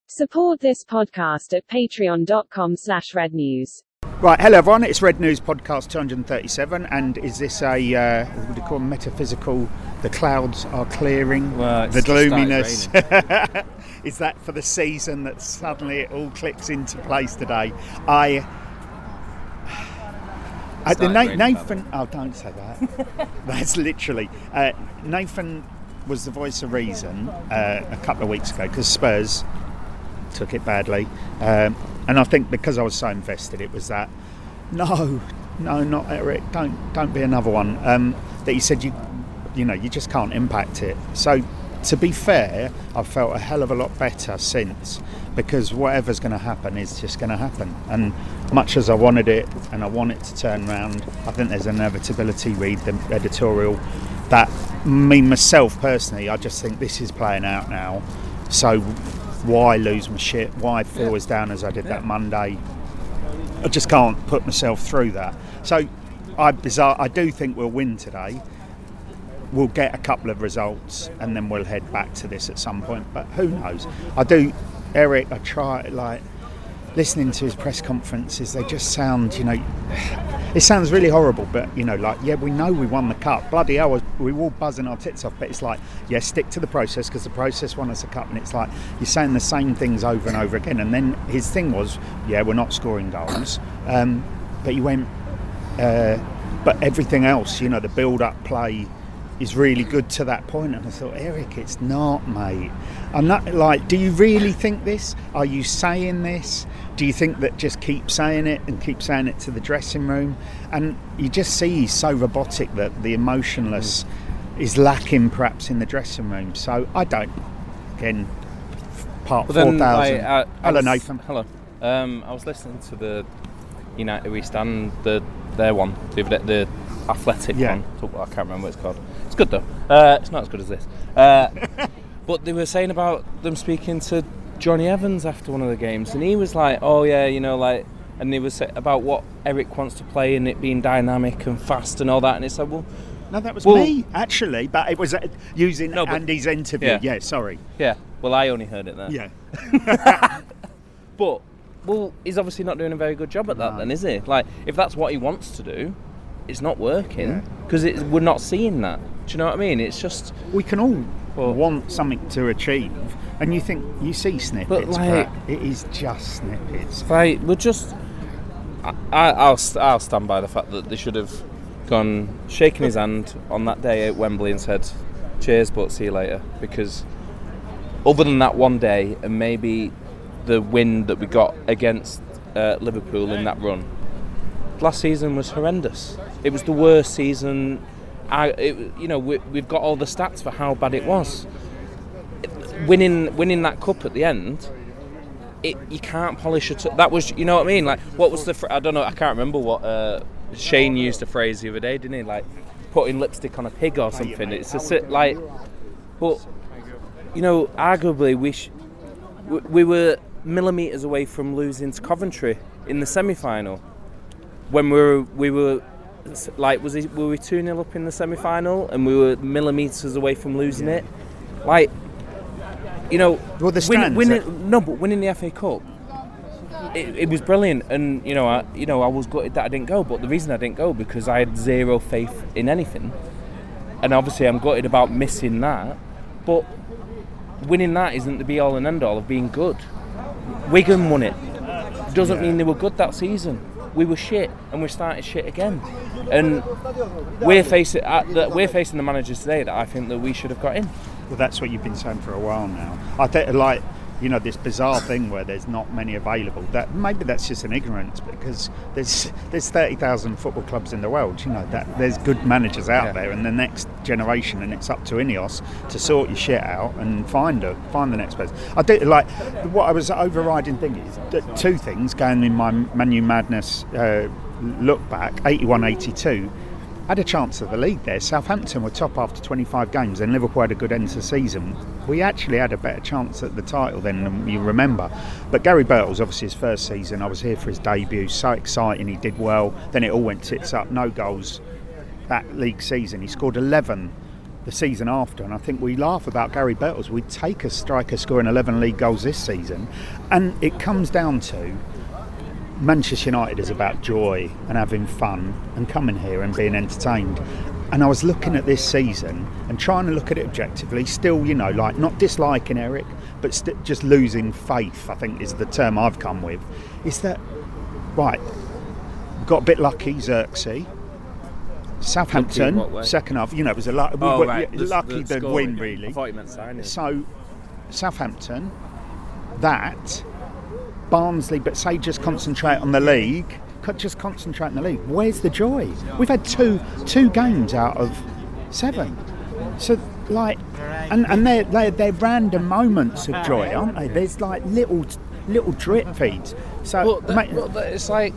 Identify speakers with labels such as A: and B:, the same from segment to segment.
A: Support this podcast at patreon.com/rednews.
B: Right, hello everyone, it's Red News Podcast 237, and is this a, what do you call metaphysical, the clouds are clearing, the gloominess, is that for the season that suddenly it all clicks into place today? Nathan, oh don't say that, that's literally, Nathan was the voice of reason a couple of weeks ago, because Spurs took it badly, and I think because I was so invested, it was that no, not Eric, don't be another one, that he said you just can't impact it. So to be fair, I've felt a hell of a lot better since, because whatever's going to happen is just going to happen, and much as I wanted it and I want it to turn around, I think there's an inevitability. Read the editorial, that myself personally, I just think this is playing out now, so why lose my shit? Why feel as down as I did that Monday? I just can't put myself through that. So I do think we'll win today. We'll get a couple of results and then we'll head back to this at some point, but who knows? Eric, I try, like, listening to his press conferences, they just sound, it sounds really horrible, but, we know we won the cup. Bloody hell, we were all buzzing our tits off, but it's like, stick to the process, because the process won us a cup, and it's like, you're saying the same things over and over again. And then his thing was, we're not scoring goals, but he went, but everything else, the build-up play is really good to that point. And I thought, Eric, it's not, mate. I'm not, like, do you really think this? Are you saying this? Do you think that just keep saying it and keep saying it to the dressing room? And you just see he's so robotic that the emotionless is lacking perhaps in the dressing room. So I don't, again, part 4,000. Hello, Nathan.
C: Hello. I was listening to the United We Stand, their one, the Athletic one. I can't remember what it's called. It's good though. It's not as good as this. But they were saying about them speaking to Johnny Evans after one of the games, and he was like, and they were saying about what Eric wants to play and it being dynamic and fast and all that, and it's like,
B: no, that was me actually, but it was using Andy's interview. Yeah, sorry.
C: Yeah, well, I only heard it there.
B: Yeah.
C: But he's obviously not doing a very good job at that. Then, is he? Like, if that's what he wants to do, it's not working, because we're not seeing that. Do you know what I mean? It's just, we can all
B: want something to achieve, and you see snippets, but it is just snippets.
C: Like, we're just, I'll stand by the fact that they should have gone, shaken his hand on that day at Wembley and said, cheers, but see you later. Because other than that one day, and maybe the win that we got against Liverpool in that run, last season was horrendous. It was the worst season. We've got all the stats for how bad it was. Winning that cup at the end, you can't polish it. That was, you know what I mean? Like, what was I don't know. I can't remember what Shane used the phrase the other day, didn't he? Like, putting lipstick on a pig or something. It's but arguably we were millimetres away from losing to Coventry in the semi-final. When we were like, were we 2-0 up in the semi-final and we were millimetres away from losing it? Like,
B: the stands,
C: winning the FA Cup, it was brilliant, and I was gutted that I didn't go. But the reason I didn't go, because I had zero faith in anything, and obviously I'm gutted about missing that. But winning that isn't the be all and end all of being good. Wigan won it. Doesn't mean they were good that season. We were shit, and we started shit again. And we're facing the managers today that I think that we should have got in.
B: Well, that's what you've been saying for a while now. I think, like, this bizarre thing where there's not many available. That maybe that's just an ignorance, because there's 30,000 football clubs in the world. That there's good managers out there in the next generation, and it's up to Ineos to sort your shit out and find the next person. I do like what I was overriding thing is two things going in my Man U Madness look back. 81-82. Had a chance of the league there. Southampton were top after 25 games, and Liverpool had a good end to the season. We actually had a better chance at the title than you remember. But Gary Birtles, obviously his first season, I was here for his debut, so exciting, he did well. Then it all went tits up, no goals that league season. He scored 11 the season after, and I think we laugh about Gary Bettles. We'd take a striker scoring 11 league goals this season, and it comes down to Manchester United is about joy and having fun and coming here and being entertained. And I was looking at this season and trying to look at it objectively, still, you know, like not disliking Eric, but just losing faith, I think is the term I've come with, is that, right, got a bit lucky, Xerxes. Southampton, second half, you know, it was lucky the win, really.
C: I thought you meant signing.
B: So, Southampton, that, Barnsley, but say just concentrate on the league, just concentrate on the league. Where's the joy? We've had two games out of 7. So, like, and they're random moments of joy, aren't they? There's like little drip feeds. So,
C: it's like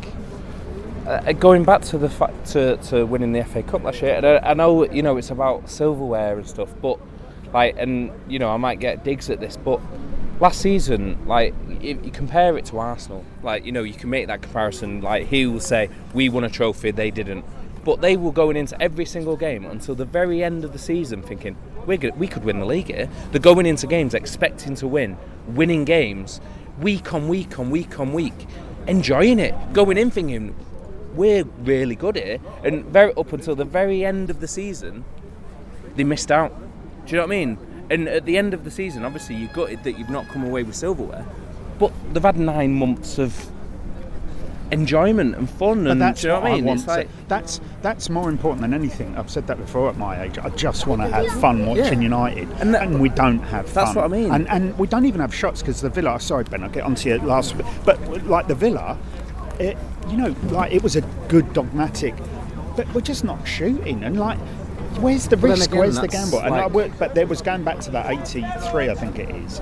C: going back to the fact to winning the FA Cup last year. And I know, you know, it's about silverware and stuff, but like, and you know, I might get digs at this, but last season, like, if you compare it to Arsenal, like, you know, you can make that comparison. Like, he will say, we won a trophy, they didn't. But they were going into every single game until the very end of the season thinking, we could win the league here. They're going into games expecting to win, winning games, week on week on week on week, enjoying it, going in thinking, we're really good here. And up until the very end of the season, they missed out. Do you know what I mean? And at the end of the season, obviously, you're gutted that you've not come away with silverware, but they've had 9 months of enjoyment and fun. And
B: that's
C: do you know what I mean?
B: It's like, that's more important than anything. I've said that before at my age. I just want to have fun watching United, and we don't have fun.
C: That's what I mean.
B: And we don't even have shots because the Villa. Sorry, Ben, I'll get onto you last. But like the Villa, you know, like it was a good dogmatic, but we're just not shooting. And like, where's the risk? Again, where's the gamble? And but there was, going back to that 83, I think it is,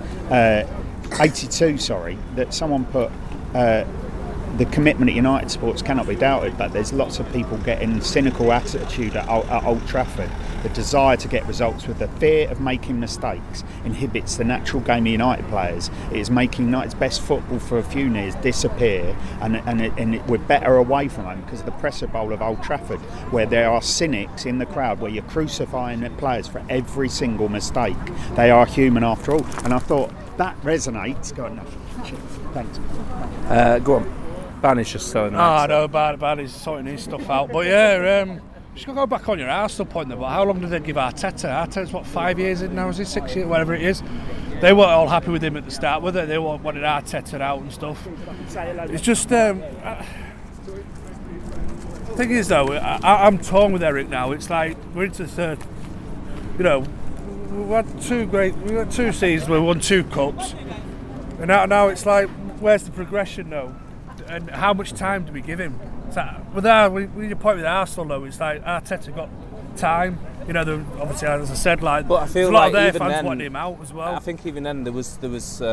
B: 82. Sorry, that someone put. The commitment at United Sports cannot be doubted, but there's lots of people getting cynical attitude at Old Trafford. The desire to get results with the fear of making mistakes inhibits the natural game of United players. It is making United's best football for a few years disappear, and we're better away from them because of the Presser Bowl of Old Trafford, where there are cynics in the crowd, where you're crucifying the players for every single mistake. They are human after all, and I thought that resonates. Go on, thanks.
C: Go on. Barney's just so nice.
D: No, Barney's sorting his stuff out. But yeah, just going to go back on your Arsenal point there, but how long did they give Arteta? Arteta's what, 5 years in now, is it 6 years, whatever it is? They weren't all happy with him at the start, were they? They wanted Arteta out and stuff. It's just, the thing is though, I'm torn with Eric now. It's like, we're into the third, you know, we had 2 seasons where we won 2 cups, and now it's like, where's the progression though? And how much time do we give him? With your point with Arsenal though, it's like Arteta got time. You know, obviously, as I said, like,
C: but I feel
D: a lot of
C: like
D: their fans
C: then,
D: wanted him out as well.
C: I think even then there was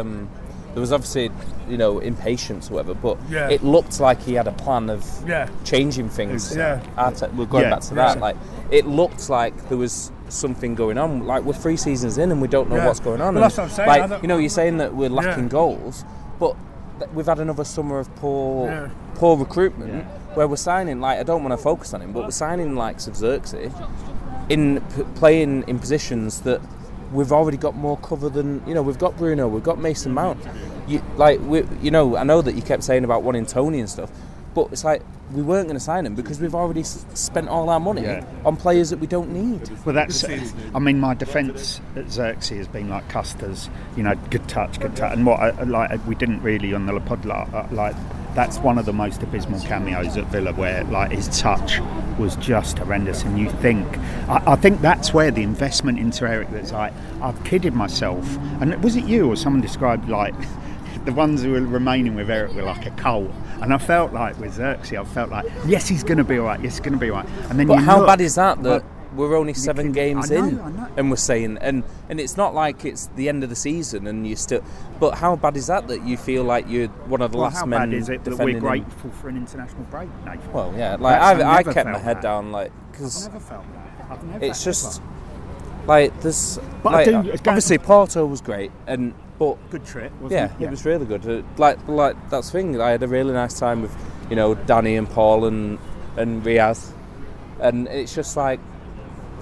C: obviously, you know, impatience or whatever, but it looked like he had a plan of changing things. We're going back to that. Like, it looked like there was something going on. Like, we're 3 seasons in and we don't know what's going on.
D: Well, that's what I'm saying.
C: Like, you know, you're saying that we're lacking goals, but we've had another summer of poor recruitment where we're signing, like, I don't want to focus on him, but we're signing likes of Xerxes in playing in positions that we've already got more cover than, you know, we've got Bruno, we've got Mason Mount. I know that you kept saying about wanting Tony and stuff, but it's like we weren't going to sign him because we've already spent all our money on players that we don't need.
B: Well, that's, I mean, my defence at Xerxes has been like Custer's, you know, good touch, and what we didn't really on the pod, like that's one of the most abysmal cameos at Villa, where like his touch was just horrendous, and you think, I think that's where the investment into Eric, that's like, I've kidded myself, and was it you or someone described like the ones who were remaining with Eric were like a cult, and I felt like with Xerxes, I felt like, yes, he's going to be all right, and then
C: but how bad is that we're only 7 games in and we're saying, and it's not like it's the end of the season and you still, but how bad is that you feel like you're one of the last men?
B: How bad is it that we're grateful for an international break, Nathan?
C: Well, yeah, like I kept my head down, like, because
B: I've never felt that.
C: It's just like this. But like, obviously Porto was great, but
B: good trip, wasn't it?
C: It was really good. Like that's the thing. I had a really nice time with, you know, Danny and Paul and Riaz, and it's just like,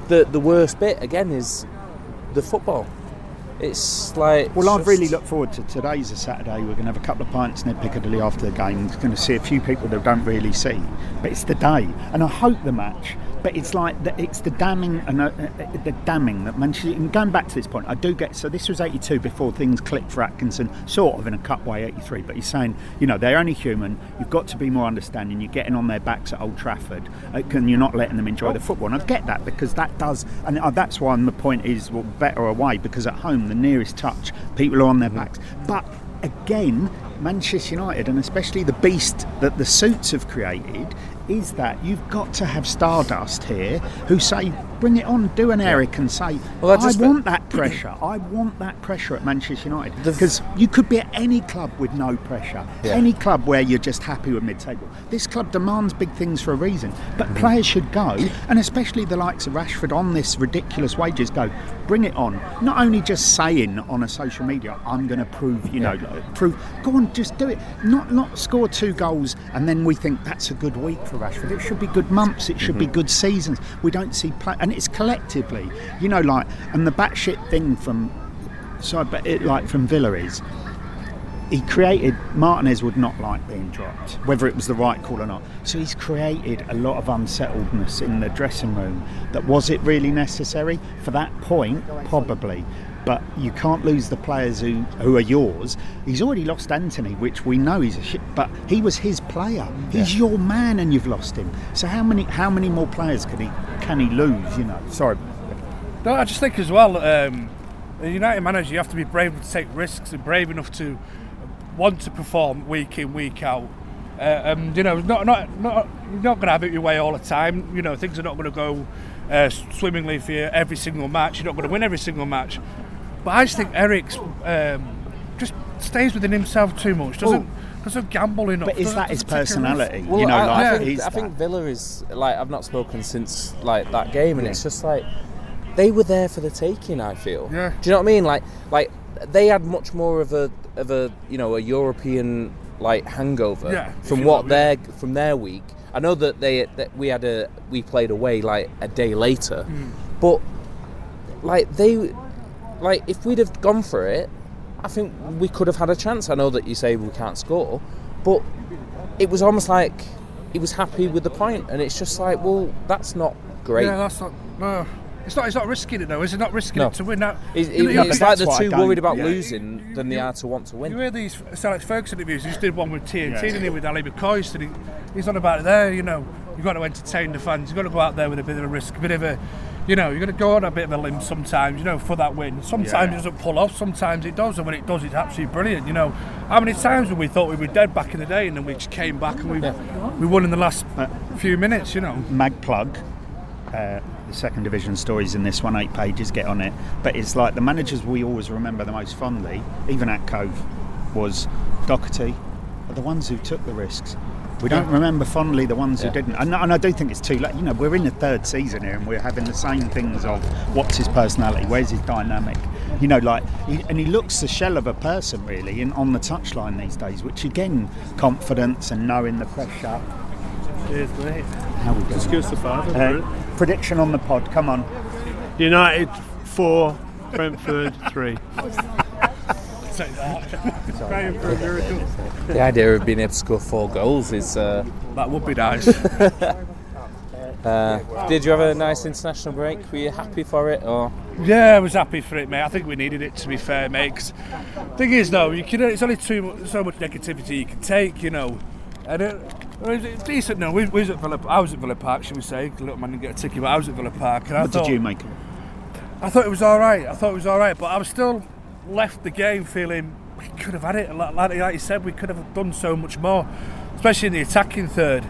C: the worst bit again is the football. It's like...
B: Well, I've really looked forward to today's a Saturday. We're going to have a couple of pints near Piccadilly after the game. We're going to see a few people that don't really see. But it's the day. And I hope the match... But it's like it's the damning and the damning that Manchester. And going back to this point, I do get. So this was 82 before things clicked for Atkinson, sort of in a cut way 83. But he's saying, they're only human. You've got to be more understanding. You're getting on their backs at Old Trafford, and you're not letting them enjoy the football. And I get that because that does, and that's why the point is, well, better away because at home the nearest touch, people are on their backs. But again, Manchester United, and especially the beast that the suits have created, is that you've got to have Stardust here who say, bring it on, do an Eric and say, I want that pressure. I want that pressure at Manchester United. Because you could be at any club with no pressure, any club where you're just happy with mid-table. This club demands big things for a reason, but players should go, and especially the likes of Rashford on this ridiculous wages, go, bring it on. Not only just saying on a social media, I'm going to prove, prove, go on, just do it. Not score 2 goals and then we think that's a good week for Rashford. It should be good months, it should be good seasons. We don't see play, and it's collectively, and the batshit thing from Villa is he created, Martinez would not like being dropped, whether it was the right call or not. So he's created a lot of unsettledness in the dressing room. That was it really necessary? For that point, probably. But you can't lose the players who are yours. He's already lost Anthony, which we know he's a shit, but he was his player. He's your man, and you've lost him. So how many more players can he lose? Sorry.
D: No, I just think as well, a United manager, you have to be brave enough to take risks and brave enough to want to perform week in, week out. Not you're not going to have it your way all the time. Things are not going to go swimmingly for you every single match. You're not going to win every single match. But I just think Eric's just stays within himself too much. Doesn't gamble enough.
B: But is that his personality?
C: Well, I think Villa is like, I've not spoken since like that game, and it's just like they were there for the taking. I feel. Yeah. Do you know what I mean? Like they had much more of a a European like hangover from their week. I know that we played away like a day later, but if we'd have gone for it, I think we could have had a chance. I know that you say we can't score, but it was almost like he was happy with the point, and it's just like, well, that's not great.
D: Yeah, that's not. No. It's not risking it though, is it? Not risking it to win.
C: It's like they're too worried about losing than they are to want to win.
D: You hear these Sir Alex Ferguson interviews. He just did one with TNT, didn't he, with Ali McCoy, and he's on about it there. You've got to entertain the fans. You've got to go out there with a bit of a risk, a bit of a, you're going to go on a bit of a limb sometimes, for that win. Sometimes it doesn't pull off, sometimes it does, and when it does, it's absolutely brilliant. How many times have we thought we were dead back in the day, and then we just came back and we won in the last few minutes,
B: Mag plug. The second division stories in this one, 8 pages, get on it. But it's like the managers we always remember the most fondly, even at Cove, was Doherty, are the ones who took the risks. We don't remember fondly the ones who didn't. And I do think it's too late. We're in the 3rd season here, and we're having the same things of what's his personality, where's his dynamic. And he looks the shell of a person really on the touchline these days, which again, confidence and knowing the pressure.
E: Cheers, mate.
B: How we doing?
E: Excuse the father.
B: Prediction on the pod, come on.
E: United 4, Brentford 3.
C: The idea of being able to score 4 goals is...
D: that would be nice.
C: Did you have a nice international break? Were you happy for it? Or?
D: Yeah, I was happy for it, mate. I think we needed it, to be fair, mate. Cause the thing is, though, it's only so much negativity you can take, And it's decent. No, I was at Villa Park, should we say? The little man didn't get a ticket, but I was at Villa Park. And
B: what did you make of it?
D: I thought it was all right. But I was still left the game feeling we could have had it. Like you said, we could have done so much more, especially in the attacking third.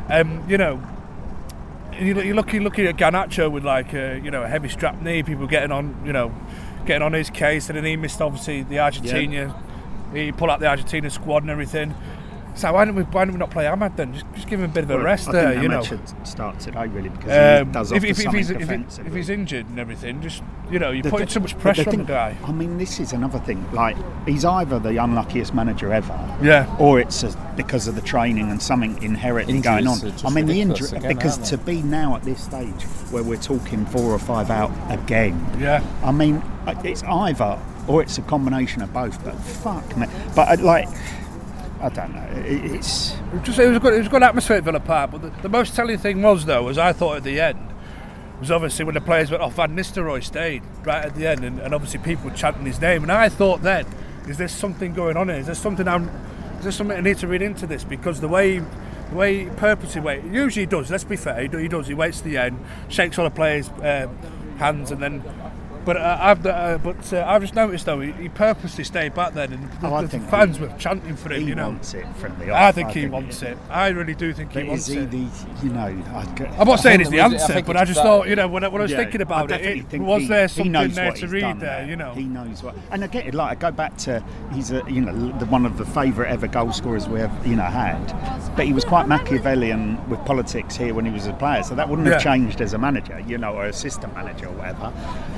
D: You're looking at Garnacho with like a heavy strap knee. People getting on his case, and then he missed obviously the Argentina. He pulled out the Argentina squad and everything. So why don't we not play Ahmad then? Just give him a bit of a rest
B: I
D: there,
B: think
D: you know.
B: Ahmad should start today really because he does offer something defensive.
D: If he's injured and everything, just you're
B: The
D: putting
B: thi-
D: too much
B: but
D: pressure
B: the
D: on the
B: thing-
D: guy.
B: I mean, this is another thing. Like, he's either the unluckiest manager ever,
D: Yeah.
B: or it's because of the training and something inherently
C: Injuries
B: going on.
C: are just
B: I mean, the
C: ridiculous
B: injury
C: again,
B: because
C: aren't
B: to be now at this stage where we're talking 4 or 5 out again.
D: Yeah.
B: I mean, it's either or it's a combination of both. But fuck me. But I don't know. It was
D: a good atmosphere at Villa Park, but the most telling thing was, though, as I thought at the end, was obviously when the players went off, Van Nistelrooy stayed right at the end, and obviously people were chanting his name, and I thought then, is there something going on here? Is there something I need to read into this? Because the way he purposely waits, usually he does, let's be fair, he does, he waits to the end, shakes all the players' hands, and then. But I've just noticed though he purposely stayed back then, and the fans were chanting for him.
B: he
D: You know,
B: wants it from the off.
D: I think he wants it. I really do think he
B: But
D: wants
B: is he
D: it.
B: the?
D: I'm not saying he's the
C: I
D: answer,
C: think
D: but I
C: it's
D: just
C: that-
D: thought, when I was
B: Yeah,
D: thinking
B: I
D: about
B: definitely
D: it,
B: think
D: was there
B: he
D: something
B: knows
D: there
B: what
D: to
B: he's
D: read
B: done
D: there? You know,
B: he knows what. And again, I go back to he's one of the favourite ever goal scorers we have had, but he was quite Machiavellian with politics here when he was a player, so that wouldn't have changed as a manager, or assistant manager or whatever.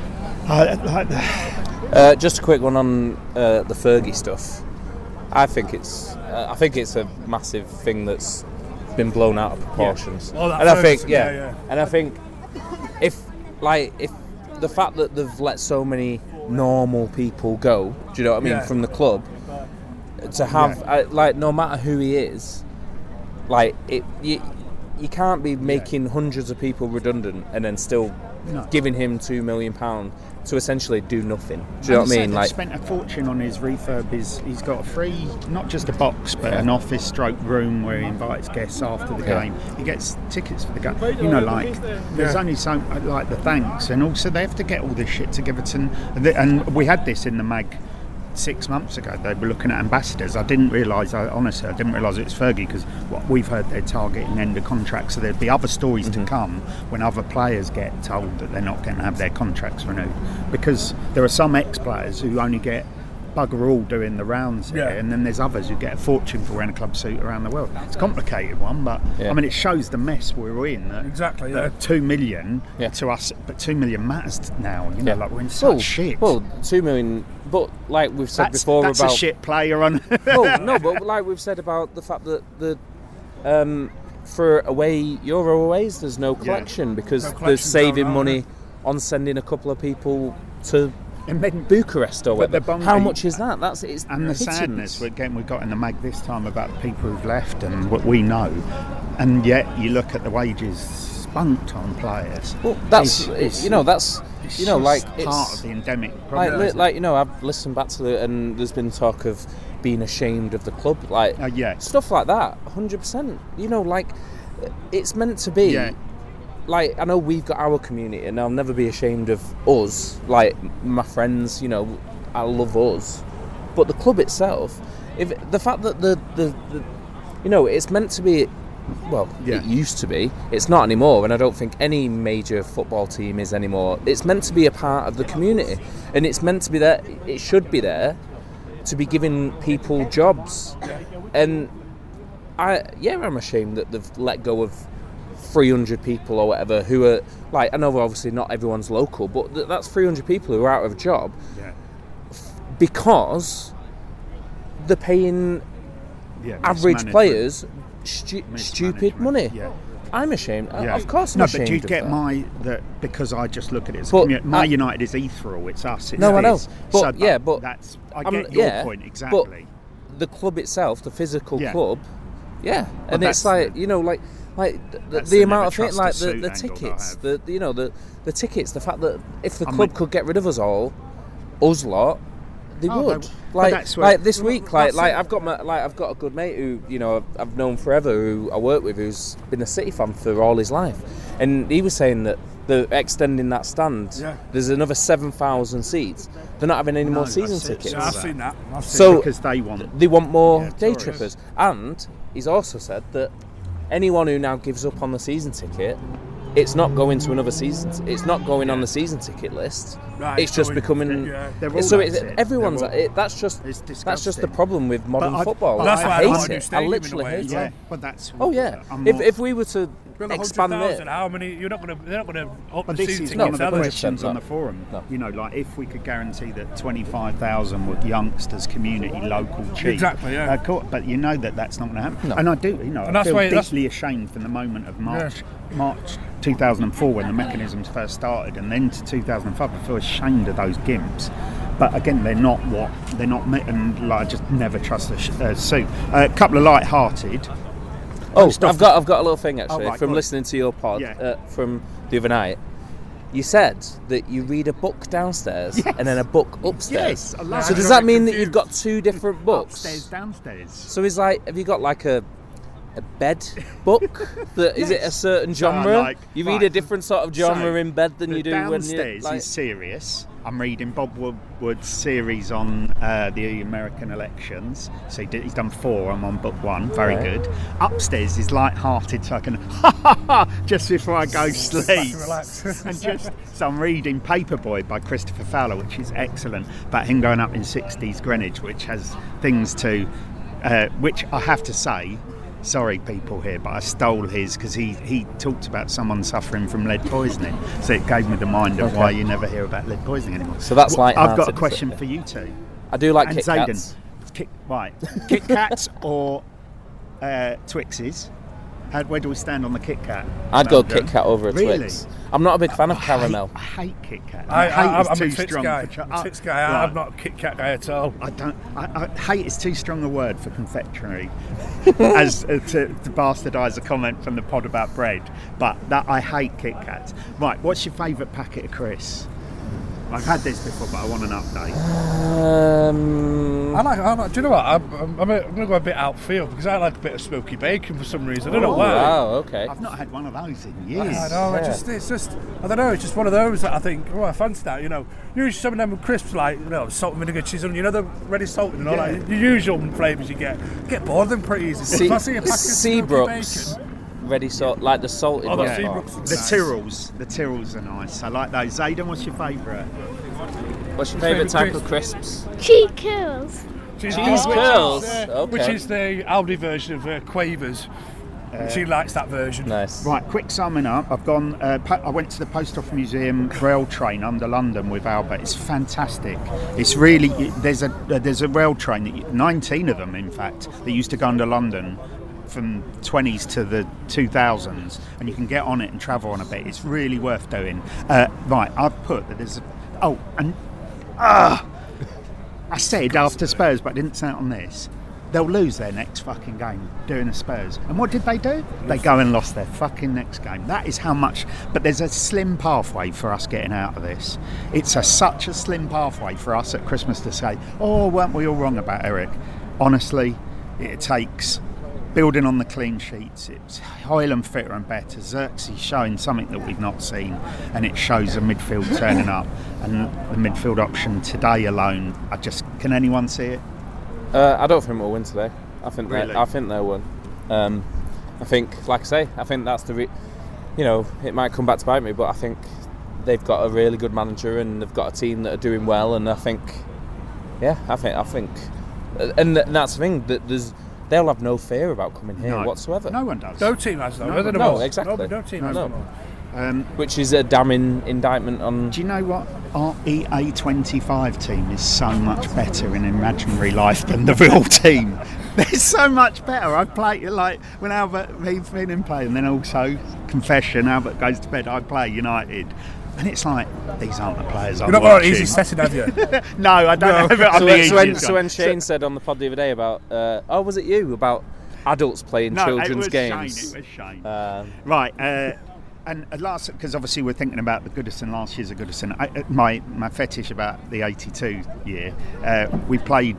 C: Just a quick one on the Fergie stuff. I think it's a massive thing that's been blown out of proportions.
D: Yeah. Oh, that
C: And I think,
D: Ferguson, yeah.
C: and I think if the fact that they've let so many normal people go, do you know what I mean,
D: Yeah.
C: from the club, to have no matter who he is, you can't be making hundreds of people redundant and then still giving him £2 million to essentially do nothing. Do you know what I mean?
B: He spent a fortune on his refurb. He's got a free, not just a box, but an office stroke room where he invites guests after the game. He gets tickets for the game. There's only so the thanks, and also they have to get all this shit together. And we had this in the mag 6 months ago. They were looking at ambassadors. I didn't realise it was Fergie, because what we've heard, they're targeting end of contracts, so there'd be other stories to come when other players get told that they're not going to have their contracts renewed, because there are some ex-players who only get bugger all doing the rounds here, and then there's others who get a fortune for wearing a club suit around the world. It's a complicated one, but I mean, it shows the mess we're in.
D: Exactly.
B: That 2 million to us, but 2 million matters now. We're in such shit.
C: Well, 2 million, but like we've said before
B: that's
C: about
B: a shit player on.
C: but like we've said about the fact that for Euro aways, there's no collection because they're saving money on sending a couple of people to Bucharest or whatever. How much is that? It's
B: and the sadness again we got in the mag this time about the people who've left and what we know, and yet you look at the wages spunked on players.
C: Well, that's
B: it's
C: part
B: of the endemic problem.
C: I've listened back to it, and there's been talk of being ashamed of the club, stuff like that. 100%. It's meant to be. Yeah. I know we've got our community, and I'll never be ashamed of us. My friends, I love us. But the club itself, if the fact that the it's meant to be. Well, it used to be. It's not anymore, and I don't think any major football team is anymore. It's meant to be a part of the community, and it's meant to be there. It should be there to be giving people jobs. And I'm ashamed that they've let go of 300 people or whatever who are I know obviously not everyone's local, but that's 300 people who are out of a job because they're paying average players stupid money. I'm ashamed. Of course I'm ashamed.
B: But do you get because I just look at it as a community. My United is ethereal, it's us, it's
C: I know.
B: But
C: that's
B: I get your point exactly.
C: But the club itself, the physical club, and it's the amount of things, the tickets, the tickets, the fact that if the club could get rid of us lot, they would. This week, I've got a good mate who I've known forever, who I work with, who's been a City fan for all his life, and he was saying that they're extending that stand. There's another 7,000 seats. They're not having any more season tickets.
D: I've seen that.
B: Because they want
C: more day trippers, and he's also said that anyone who now gives up on the season ticket it's not going to another season. It's not going on the season ticket list.
D: Right,
C: it's just
D: so
C: becoming.
B: They're all
C: So
B: at it.
C: everyone's.
B: They're all-
C: That's just
B: It's
C: the
B: disgusting.
C: problem with modern
B: But
C: football.
B: but
D: that's why I
C: I
D: don't want
C: hate
D: a new
C: it. I
D: stadium in a
C: literally
D: way
C: hate
D: as
C: it.
B: Yeah, well, that's.
C: Oh yeah.
B: I'm
C: If
B: not-
C: if we were to
D: Build
C: expand
D: 100,000,
C: it,
D: how many? They're not going to up
B: But
D: the
B: this
D: season
B: is
D: tickets,
B: one of the
D: are they?
B: questions
C: No.
B: on the forum.
C: No.
B: You know, like if we could guarantee that 25,000 were youngsters, community, local, cheap.
D: Exactly, yeah.
B: But you know that that's not going to happen.
C: No.
B: And I do, you know,
D: And
B: I
D: that's
B: feel
D: why- that's-
B: deeply ashamed from the moment of March 2004 when the mechanisms first started, and then to 2005. I feel ashamed of those gimps. But again, they're not, and like, I just never trust a suit. A couple of light-hearted.
C: oh,
B: stuff-
C: I've got a little thing actually
B: right,
C: from
B: go on.
C: listening to your pod
B: Yeah.
C: from the other night. You said that you read a book downstairs
B: Yes.
C: and then a book upstairs.
B: Yes, I love
C: So
B: it.
C: does
D: I'm
C: that mean that
D: confused.
C: you've got two different books?
B: Upstairs, downstairs.
C: So is like, have you got like a bed book? That is it a certain genre?
B: like-
C: you read
B: right.
C: a different sort of genre
B: So,
C: in bed than
B: the
C: you do when you
B: downstairs
C: like.
B: is serious. I'm reading Bob Woodward's series on the American elections. So he's done 4. I'm on book 1. Very
C: Right.
B: good. Upstairs is light-hearted, so I can just before I go sleep.
D: Relax.
B: And so I'm reading Paperboy by Christopher Fowler, which is excellent. About him growing up in 60s Greenwich, which has things to, which I have to say. Sorry, people here, but I stole his because he talked about someone suffering from lead poisoning. So it gave me the mind of why you never hear about lead poisoning anymore.
C: So that's
B: Well, I've got a
C: light-hearted,
B: question
C: is it?
B: for you two.
C: I do like
B: And
C: Kit
B: Zayden.
C: Kats.
B: Right. Kit Kats or Twixes? Where do we stand on the Kit Kat?
C: I'd go
B: Malcolm?
C: Kit Kat over a
B: Really?
C: Twix. I'm not a big fan of caramel.
B: I hate Kit Kat.
D: I'm
B: hate
D: a
B: is too
D: Twix
B: strong
D: guy.
B: for
D: I'm a Twix guy.
B: Right.
D: I'm not a Kit Kat guy at all.
B: I hate is too strong a word for confectionery, as to bastardise a comment from the pod about bread. But that I hate Kit Kats. Right, what's your favourite packet of crisps? I've had this before, but I want an update.
D: I like. Do you know what? I'm going to go a bit outfield because I like a bit of smoky bacon for some reason. I don't know why.
C: Wow, okay.
B: I've not had one of those in years.
D: I know.
C: Yeah.
D: It's just. I don't know. It's just one of those that I think. Oh, I fancy that. You know, usually some of them crisps like salt and vinegar, cheese, and the ready salted and all
B: Yeah.
D: that. The usual flavours you get bored of them pretty easy. If I see a packet of smoky
C: Seabrooks,
D: bacon,
C: ready salt, like the salted
D: Oh,
C: ones.
D: the Seabrooks.
B: The Tyrrells are nice. I like those. Zayden, what's your favourite?
C: What's your favourite type
D: Favourite
C: of crisps?
F: Cheese curls.
C: Cheese curls.
D: Which
C: Okay.
D: is the Aldi version of Quavers. She likes that version.
C: Nice.
B: Right, quick summing up. I've gone. I went to the Post Office Museum rail train under London with Albert. It's fantastic. It's really there's a rail train, 19 of them in fact, that used to go under London from 20s to the 2000s, and you can get on it and travel on a bit. It's really worth doing. Right, I've put that there's. I said after Spurs, but I didn't say it on this. They'll lose their next fucking game doing the Spurs. And what did they do? They go and lost their fucking next game. That is how much. But there's a slim pathway for us getting out of this. It's such a slim pathway for us at Christmas to say, oh, weren't we all wrong about Eric? Honestly, it takes building on the clean sheets. It's Hoyland fitter and better. Xerxes showing something that we've not seen, and it shows the midfield turning up. And the midfield option today alone, can anyone see it?
C: I don't think we'll win today. I think
B: Really?
C: they'll win. I think, like I say, I think that's it might come back to bite me, but I think they've got a really good manager and they've got a team that are doing well, and I think, and that's the thing, that they'll have no fear about coming here
B: No.
C: whatsoever.
B: No one does.
D: No team has though.
B: No,
D: I don't know
C: no,
D: what-
C: exactly.
D: No team has
C: No.
D: them all.
C: Which is a damning indictment on.
B: Do you know what? Our EA25 team is so much better in imaginary life than the real team. They're so much better. I play like when he's been in play, and then also confession. Albert goes to bed. I play United, and it's like these aren't the players.
D: You're not got an easy setting, have you?
B: No, I don't have it on
C: So,
B: the
C: so when,
B: easiest
C: so
B: one.
C: when Shane said on the pod the other day about, was it you about adults playing
B: No,
C: children's
B: it was
C: games?
B: Shane, it was Shane. Right, and at last, because obviously we're thinking about the Goodison, last year's a Goodison. My fetish about the 82 year, we played.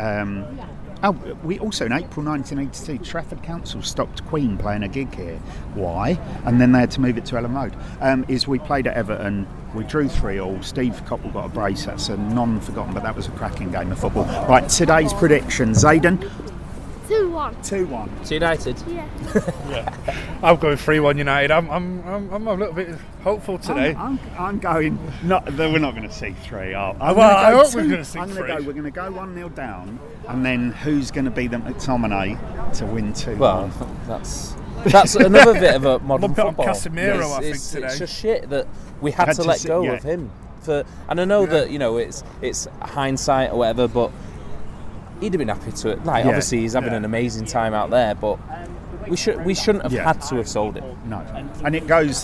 B: We also in April 1982, Trafford Council stopped Queen playing a gig here. Why? And then they had to move it to Ellen Road. Is we played at Everton. We drew 3-3. Steve Coppell got a brace. That's a non-forgotten, but that was a cracking game of football. Right, today's predictions. Zayden,
F: 2-1.
B: 2-1.
C: To United.
F: Yeah.
D: I'm going 3-1 United. I'm a little bit hopeful today.
B: I'm going. We're not going to see 3. I
D: hope we're gonna see 3.
B: We're going to go 1-0 down, and then who's going to be the McTominay to win 2-1?
C: Well, that's another bit of a modern
D: Bit on
C: football.
D: Casemiro, I think, today.
C: It's just shit that we had to let go of him. And I know that it's hindsight or whatever, but he'd have been happy to. Obviously, he's having an amazing time out there, but we shouldn't have had to have sold him.
B: No, and it goes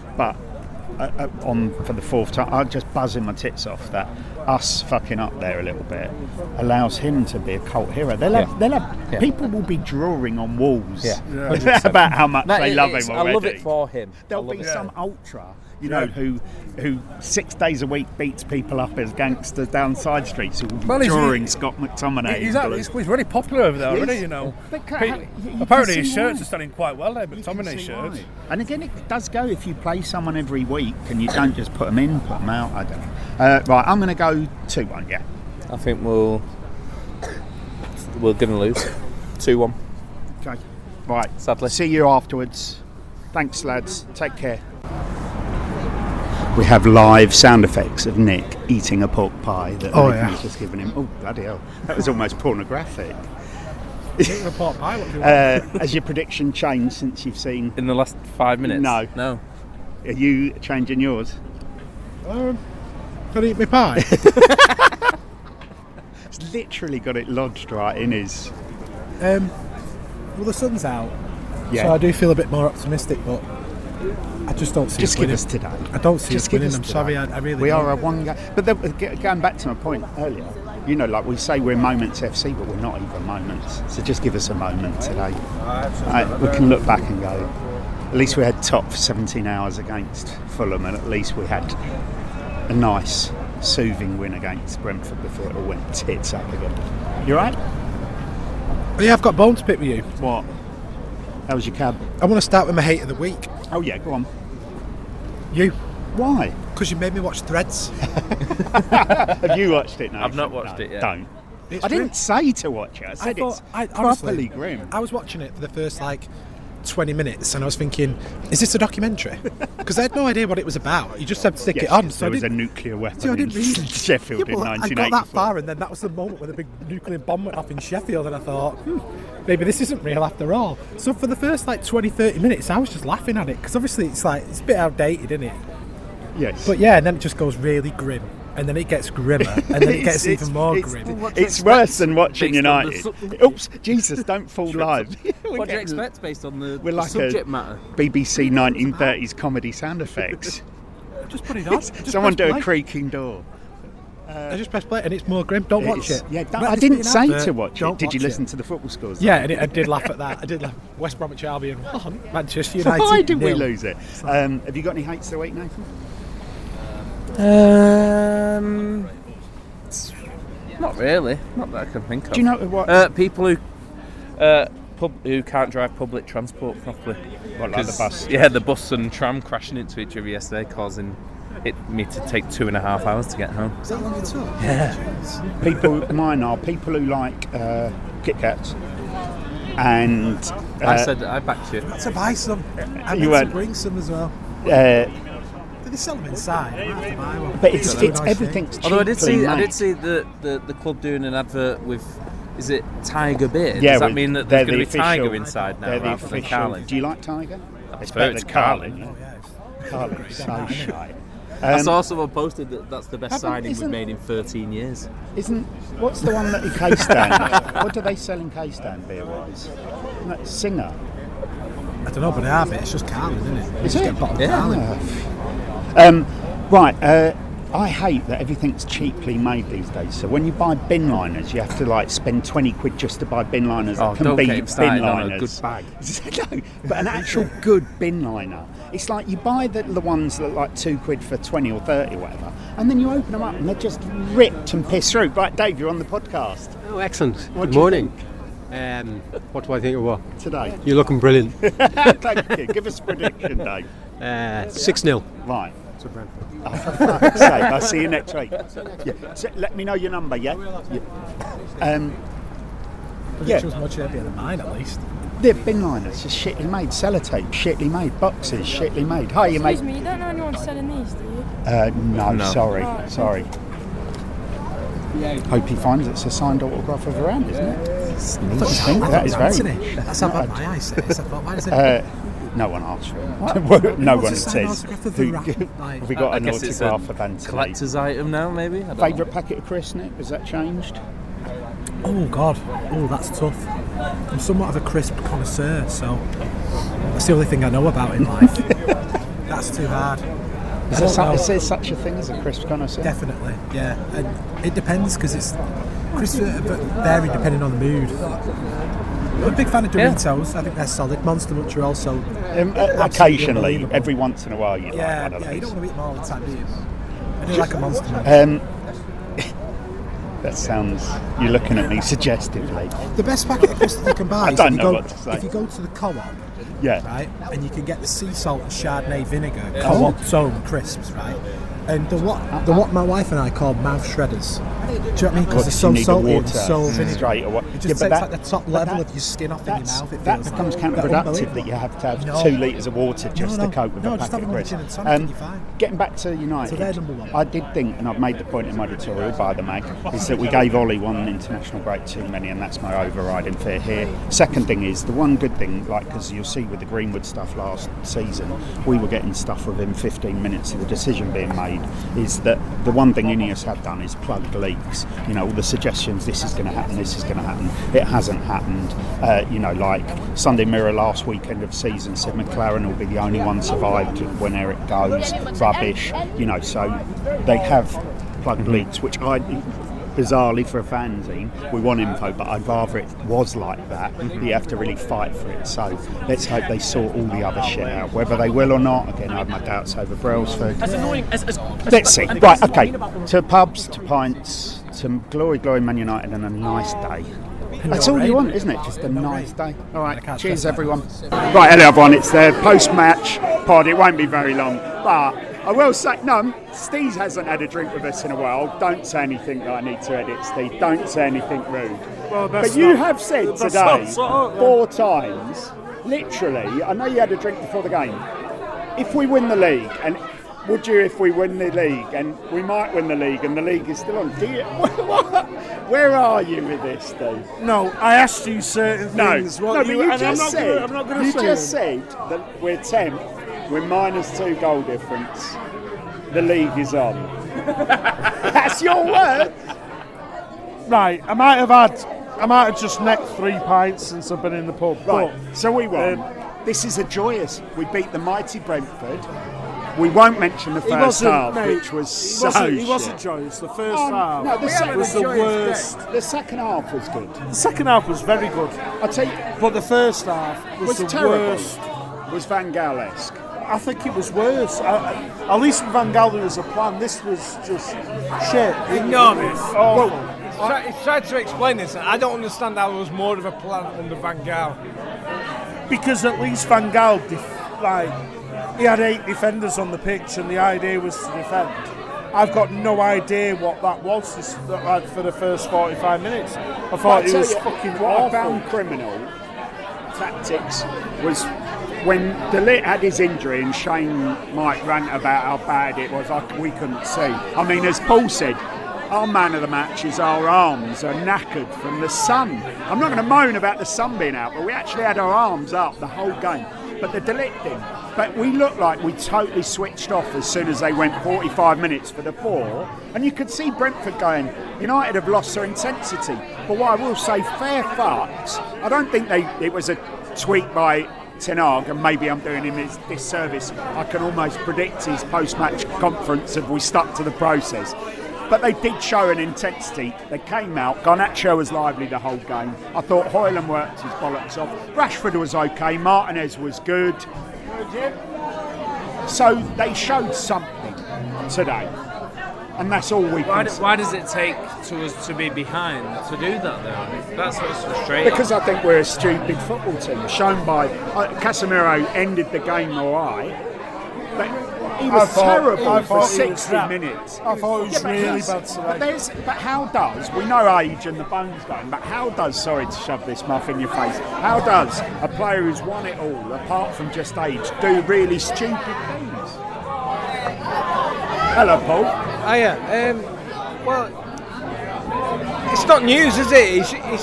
B: on for the 4th time. I'm just buzzing my tits off that us fucking up there a little bit allows him to be a cult hero. People will be drawing on walls about how much they love him already.
C: I love it for him.
B: There'll be some ultra, who 6 days a week beats people up as gangsters down side streets who will be drawing Scott McTominay.
D: He's really popular over there already,
B: But
D: apparently his shirts are selling quite well there, McTominay shirts.
B: Why. And again, it does go if you play someone every week and you don't just put them in, put them out. I don't know. Right, I'm going to go 2-1. Yeah.
C: I think we're going to lose 2-1.
B: Okay. Right.
C: Sadly.
B: See you afterwards. Thanks, lads. Take care. We have live sound effects of Nick eating a pork pie that Nathan's just given him. Oh, bloody hell. That was almost pornographic.
D: A pork pie, what do you want?
B: Has your prediction changed since you've seen...
C: In the last 5 minutes?
B: No. Are you changing yours?
E: Can I eat my pie?
B: He's literally got it lodged right in his...
E: Well, the sun's out,
B: Yeah.
E: so I do feel a bit more optimistic, but I just don't see
B: Just
E: us
B: give
E: winning.
B: us today.
E: I don't see
B: Just
E: us
B: give
E: winning.
B: us
E: I'm
B: today.
E: sorry, I really
B: We
E: don't.
B: are a one game. But then, going back to my point earlier, we say we're Moments FC, but we're not even Moments. So just give us a moment today. We can look back and go, at least we had top for 17 hours against Fulham, and at least we had a nice, soothing win against Brentford before it all went tits up again. You right?
E: Yeah, I've got a bone to pick with you.
B: What? How was your cab?
E: I want to start with my hate of the week.
B: Oh yeah, go on.
E: You.
B: Why?
E: Because you made me watch Threads.
B: Have you watched it now?
C: I've not watched it yet.
B: Don't.
E: It's
B: I
E: grim.
B: didn't say to watch it. I said it's properly grim.
E: I was watching it for the first 20 minutes and I was thinking, is this a documentary? Because I had no idea what it was about. You just had to stick it on. So
B: there was a nuclear weapon
E: I didn't
B: in
E: read it.
B: Sheffield in
E: I
B: 1984.
E: got that far and then that was the moment where the big nuclear bomb went off in Sheffield and I thought, maybe this isn't real after all. So for the first 20-30 minutes I was just laughing at it because obviously it's a bit outdated, isn't it?
B: Yes.
E: But yeah, and then it just goes really grim. And then it gets grimmer, and then it gets even more grim.
B: It's worse than watching
C: based on
B: United. Oops, Jesus, don't fall live.
C: What do you expect based on the
B: like
C: subject matter?
B: BBC 1930s comedy sound effects.
E: Just put it on.
B: Someone do a creaking door.
E: I just press play and it's more grim. Don't watch it.
B: Yeah,
E: Let
B: I
E: this
B: didn't
E: be an
B: say
E: advert.
B: to watch
E: Don't
B: it. Did you
E: watch
B: listen to the football scores?
E: Yeah, and I did laugh at that. I did laugh. West Bromwich Albion 1, Manchester United.
B: Why did we
E: 0.
B: lose it? Have you got any hates of the week, Nathan?
C: Not really. Not that I can think of.
B: Do you know what?
C: People who can't drive public transport properly.
B: What, like the bus?
C: Yeah, the bus and tram crashing into each other yesterday, causing me to take 2.5 hours to get home.
E: Is that long at all?
C: Yeah.
B: Mine are people who like Kit Kats. And
C: I backed you.
E: I had to buy some. I
B: You
E: meant to
B: went-
E: bring some as well. Did they sell them inside? I might have to buy one.
B: but it's
E: a nice
B: everything's
E: thing.
C: Although I did see
B: made.
C: the club doing an advert with, is it Tiger Beer?
B: Yeah,
C: Does that
B: with-
C: mean that
B: they're
C: there's going to
B: the
C: be Tiger
B: official-
C: inside now
B: They're the
C: rather than
B: official.
C: Carling?
B: Do you like Tiger? It's
C: prefer
B: better
C: it's
B: than
C: Carling.
B: Carling.
E: Oh, yeah.
B: Carling's so shite.
C: I saw someone posted that that's the best
B: Haven't-
C: signing we've
B: isn't-
C: made in 13 years.
B: What's the one that in K-Stand? What do they sell in K-Stand beer-wise? Isn't that Singer?
E: I don't know, but I have it. It's just Carling, isn't it?
B: Is
E: You just
B: it?
E: get bottled
C: Yeah.
E: Carling.
B: Right, I hate that everything's cheaply made these days. So when you buy bin liners, you have to spend 20 quid just to buy bin liners
C: Oh,
B: that can
C: don't
B: be
C: get him
B: bin
C: started on a
B: liners.
C: good bag.
B: No, but an actual good bin liner. It's like you buy the ones that are like 2 quid for 20 or 30 or whatever, and then you open them up and they're just ripped and pissed through. Right, Dave, you're on the podcast
G: Oh, excellent.
B: What
G: Good
B: do you
G: morning. What do I think of what?
B: today.
G: You're looking brilliant.
B: Thank you. Give us a prediction, Dave.
G: 6-0.
B: Right.
G: To Brentford.
B: Oh, for fuck's sake. I'll see you next week. Yeah. So let me know your number, yeah?
E: Production was much heavier than mine, at least.
B: The bin liners are shittily made, sellotape shittily made, boxes shittily made. Hi, you mate.
F: Excuse me, you don't know anyone selling these, do you?
B: No, sorry.
F: Right.
B: Sorry. Hope he finds it's a signed autograph of around, isn't it? Sneeze. That is very.
E: That's how bad my eyesight is. I thought, why does it?
B: No one asked for it. No one says.
E: Autograph of the
B: Have we got an
C: guess it's
B: autograph of Anthony?
C: Collector's item now, maybe?
B: Favourite packet of crisps, Nick? Has that changed?
E: Oh God, that's tough. I'm somewhat of a crisp connoisseur, so that's the only thing I know about in life. That's too hard.
B: Is there such a thing as a crisp connoisseur?
E: Definitely, yeah. And it depends because it's crisps vary depending on the mood. I'm a big fan of Doritos. I think they're solid. Monster Munch are also
B: occasionally,
E: unbelievable.
B: every once in a while, you like one of
E: Yeah, you
B: these.
E: don't want to eat them all the time, do you? I do like a Monster Munch.
B: That sounds. You're looking at me suggestively.
E: The best packet of crisps you can buy
B: I
E: is
B: don't know what to say.
E: if you go to the co-op,
B: Yeah.
E: right, and you can get the sea salt and Chardonnay vinegar
B: Oh.
E: co-op zone crisps, right? And the what my wife and I call mouth shredders. Do you know what I mean? Because they're so
B: you need the
E: salty and
B: water
E: so vinegar.
B: straight away.
E: It just
B: Yeah, but
E: takes
B: that-
E: like the top
B: but
E: level
B: that-
E: of your skin off in your mouth. It
B: That
E: feels
B: becomes
E: like. They're
B: counterproductive
E: unbelievable.
B: that you have to have
E: No.
B: 2 litres of water just
E: No,
B: to cope with
E: no,
B: a
E: just
B: packet
E: have
B: of
E: a gin and
B: crisps.
E: tonic and you're fine.
B: Getting back to United,
E: So they're number one.
B: I did think, and I've made the point in my editorial by the mag, is that we gave Ollie one international break too many, and that's my overriding fear here. Second thing is, the one good thing, like, because you'll see with the Greenwood stuff last season, we were getting stuff within 15 minutes of the decision being made, is that the one thing Ineos have done is plug the leaks. You know, all the suggestions, this is going to happen, this is going to happen. It hasn't happened. Like Sunday Mirror last weekend of season said McLaren will be the only one survived when Eric goes. Rubbish. So they have plugged leaks, which I, bizarrely for a fanzine, we want info, but I'd rather it was like that. You have to really fight for it. So let's hope they sort all the other shit out. Whether they will or not, again, I have my doubts over Brailsford. Let's see. Right, okay. To pubs, to pints, to glory, Man United, and a nice day. That's all you want, isn't it? Just a nice day. All right, cheers everyone. Right, hello everyone. It's the post-match pod. It won't be very long, but I will say, no, Steve hasn't had a drink with us in a while. Don't say anything that I need to edit, Steve. Don't say anything rude.
D: Well,
B: But you have said today 4 times, literally, I know you had a drink before the game. If we win the league, and would you if we win the league, and we might win the league, and the league is still on? Do you? Where are you with this, Steve?
D: No, I asked you certain things.
B: No, but you
D: and
B: just said,
D: I'm not going to
B: you
D: say
B: just
D: them.
B: said that we're 10th, we're -2 goal difference. The league is on. That's your word.
D: Right, I might have just necked 3 pints since I've been in the pub.
B: Right,
D: But,
B: so we won. This is a joyous. We beat the mighty Brentford. We won't mention the first half, which was so
D: He wasn't joyous. The first half
B: No, the second
D: was the worst.
B: The second half was good.
D: The second half was very good,
B: I'll tell you,
D: but the first half was the
B: terrible.
D: worst.
B: Was Van Gaal-esque.
D: I think it was worse. At least with Van Gaal there was a plan. This was just shit.
H: Enormous.
D: Oh,
H: He's tried to explain this. I don't understand how there was more of a plan under Van Gaal.
D: because at least Van Gaal, he had 8 defenders on the pitch, and the idea was to defend. I've got no idea what that was for the first 45 minutes. I thought it was fucking
B: what
D: awful.
B: I found criminal tactics was when De Ligt had his injury and Shane might rant about how bad it was, we couldn't see. I mean, as Paul said, our man of the match is our arms are knackered from the sun. I'm not going to moan about the sun being out, but we actually had our arms up the whole game. But the De Ligt thing, but we looked like we totally switched off as soon as they went 45 minutes for the 4, and you could see Brentford going, United have lost their intensity. But what I will say, fair fucks, I don't think it was a tweak by Ten Hag, and maybe I'm doing him his disservice. I can almost predict his post-match conference if we stuck to the process. But they did show an intensity. They came out. Garnacho was lively the whole game. I thought Højlund worked his bollocks off. Rashford was okay. Martinez was good. So they showed something today. And that's all we can say.
I: Why does it take to us to be behind to do that, though? That's what's frustrating.
B: Because I think we're a stupid football team. Shown by Casemiro ended the game all right. But He was terrible for
D: he was
B: 60
D: crap.
B: minutes.
D: I thought it was really bad today.
B: But how does, we know age and the bones going, but how does, sorry to shove this muff in your face, how does a player who's won it all, apart from just age, do really stupid things? Hello, Paul.
H: Well, it's not news, is it?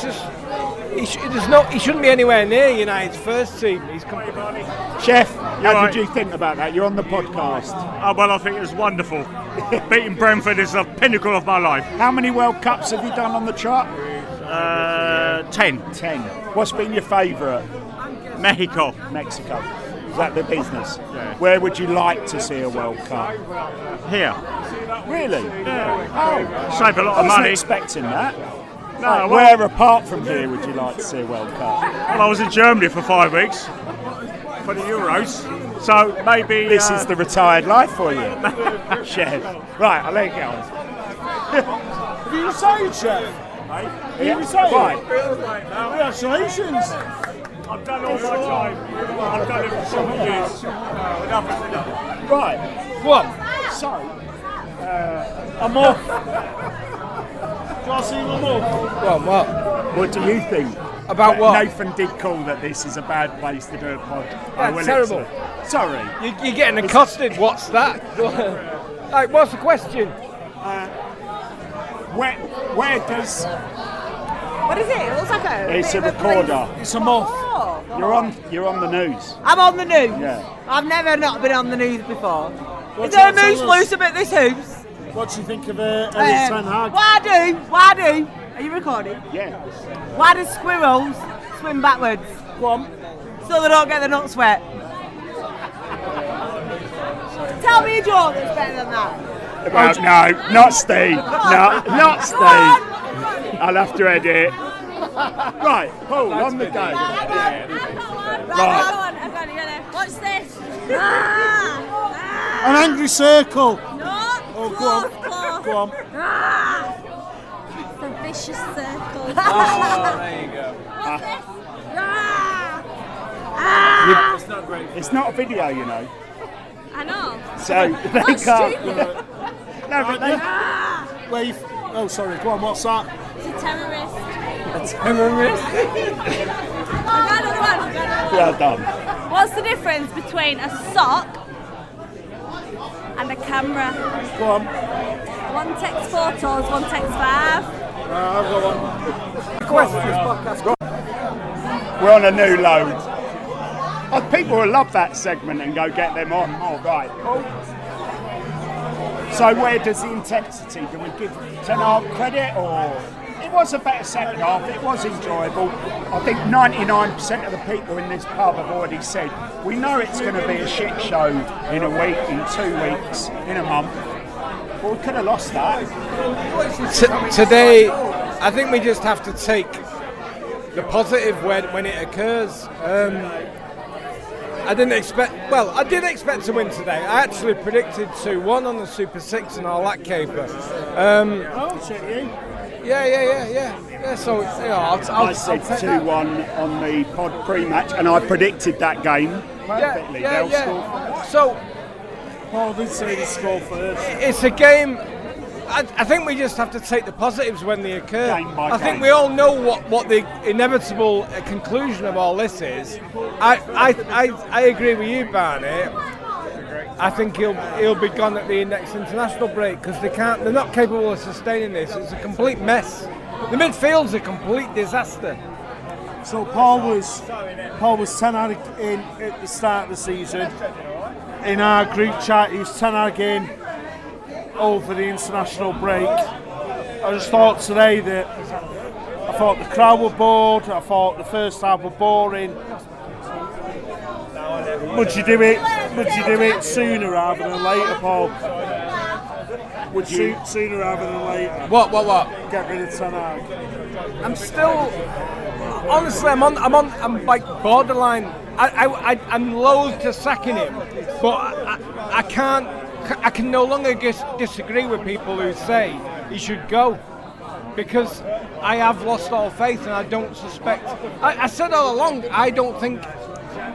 H: He shouldn't be anywhere near United's first team.
B: Chef, how did you think about that? You're on the podcast.
J: Well, I think it was wonderful. Beating Brentford is the pinnacle of my life.
B: How many World Cups have you done on the chart?
J: 10.
B: 10. What's been your favourite?
J: Mexico.
B: Is that the business?
J: Yeah.
B: Where would you like to see a World Cup?
J: Here.
B: Really?
J: Yeah.
B: Oh.
J: Save a lot
B: I
J: of
B: wasn't
J: money.
B: expecting that.
J: No,
B: where apart from here would you like to see a World Cup?
J: Well, I was in Germany for 5 weeks for the Euros, so maybe
B: This is the retired life for you, Chef. Right, I'll let you get on.
D: Have you retired, Chef?
B: Yeah.
D: Right.
B: Right.
D: Congratulations.
J: I've done all my time. I've done it for 7 years. Enough is enough.
B: Right.
D: What?
B: So,
D: I'm off. Do I see them off?
H: What?
B: what do you think?
H: About what?
B: Nathan did call that this is a bad place to do a pod.
H: That's terrible.
B: Sorry.
H: You're getting accosted. What's that? Like, what's the question?
B: Where does...
K: What is it? It looks like
B: It's a recorder.
D: It's a moth.
B: You're on the news.
K: I'm on the news.
B: Yeah.
K: I've never not been on the news before.
D: What
K: Is there a
D: do you
K: moose
D: tell us?
K: loose about this house?
D: What do you think of Eddie Ten Hag?
K: Why do? Are you recording?
B: Yeah.
K: Why do squirrels swim backwards?
D: Go on.
K: So they don't get the nut sweat. Tell me a joke that's better than that.
B: Well, no, not Steve. No, not Steve. I'll have to edit. Right, Paul, on the go.
K: Right.
F: I've got it. What's this?
D: An angry circle.
F: No.
D: Oh,
F: Close.
D: Go on.
F: It's a vicious circle.
H: Oh, there you go.
F: What's this?
H: It's not great.
B: It's not a video, you know.
F: I know.
B: So they
F: That's
B: can't.
F: stupid.
B: No, but they.
D: Wave. Oh, sorry. Go on. What's that?
F: It's a terrorist.
H: Terrorist.
F: I've got another one.
B: Well done.
F: What's the difference between a sock and a camera?
D: Go on.
F: One takes photos, one takes 5.
D: I've got one.
B: We're on a new load. Oh, people will love that segment and go get them on. Oh, right. So where does the intensity? Do we give Ten Hag credit, or it was a better second half? It was enjoyable. I think 99% of the people in this pub have already said we know it's going to be a shit show in a week, in 2 weeks, in a month. But we could have lost that.
H: Today, I think we just have to take the positive when it occurs. I did expect to win today. I actually predicted 2-1 on the Super 6 and all that caper.
D: Oh, check you.
H: Yeah. So,
B: I said 2-1 on the pod pre-match, and I predicted that game perfectly. They'll score.
H: So,
D: Paul did say the score first.
H: it's a game. I think we just have to take the positives when they occur.
B: Game by
H: I think
B: game.
H: we all know what the inevitable conclusion of all this is. I agree with you, Barney. I think he'll be gone at the next international break because they're not capable of sustaining this. It's a complete mess. The midfield's a complete disaster.
D: So Paul was 10 Hag in at the start of the season. In our group chat, he was 10 Hag in over the international break. I just thought today that I thought the crowd were bored. I thought the first half were boring. Would you do it sooner rather than later, Paul? Would you sooner rather than later?
H: What?
D: Get rid of Ten Hag.
H: I'm still. Honestly, I'm like borderline. I'm loath to sacking him, but I can't. I can no longer disagree with people who say he should go, because I have lost all faith and I don't suspect. I said all along, I don't think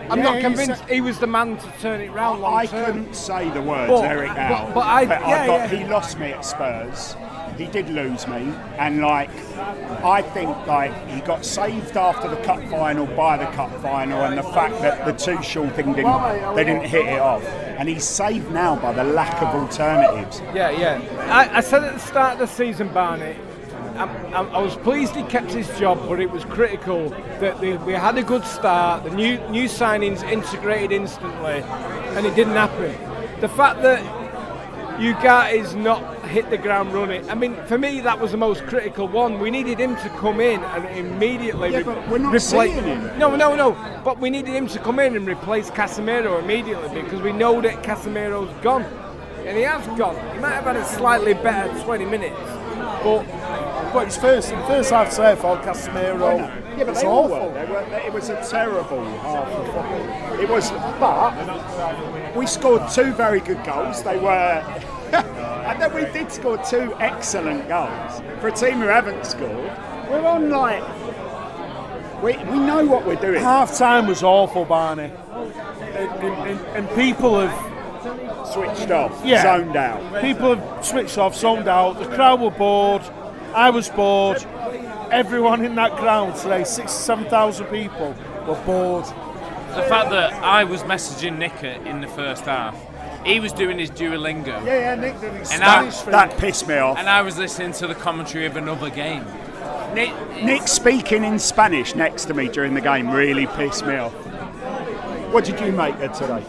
H: I'm not convinced he was the man to turn it round long
B: I
H: term.
B: couldn't say the words Eric Howe,
H: but
B: he lost me at Spurs. He did lose me, and I think he got saved after the cup final by the cup final, and the fact that the Tuchel thing didn't hit it off, and he's saved now by the lack of alternatives.
H: Yeah. I said at the start of the season, Barney, I was pleased he kept his job, but it was critical that we had a good start. The new signings integrated instantly, and it didn't happen. The fact that Ugarte not hit the ground running. I mean, for me, that was the most critical one. We needed him to come in and immediately
B: but we're not seeing him.
H: No. But we needed him to come in and replace Casemiro immediately because we know that Casemiro's gone. And he has gone. He might have had a slightly better 20 minutes.
D: But his first half so far, Casemiro.
B: Yeah, but they all were. It was a terrible half of football. It was, but we scored 2 very good goals. They were, and then we did score 2 excellent goals for a team who haven't scored. We're on we know what we're doing.
D: Half time was awful, Barney, and people have
B: switched off, zoned out.
D: People have switched off, zoned out. The crowd were bored. I was bored. Everyone in that ground today, 6,000-7,000 people, were bored.
I: The fact that I was messaging Nick in the first half, he was doing his Duolingo.
B: Yeah, Nick did his Spanish thing. That pissed me off.
I: And I was listening to the commentary of another game.
B: Nick speaking in Spanish next to me during the game really pissed me off. What did you make of today?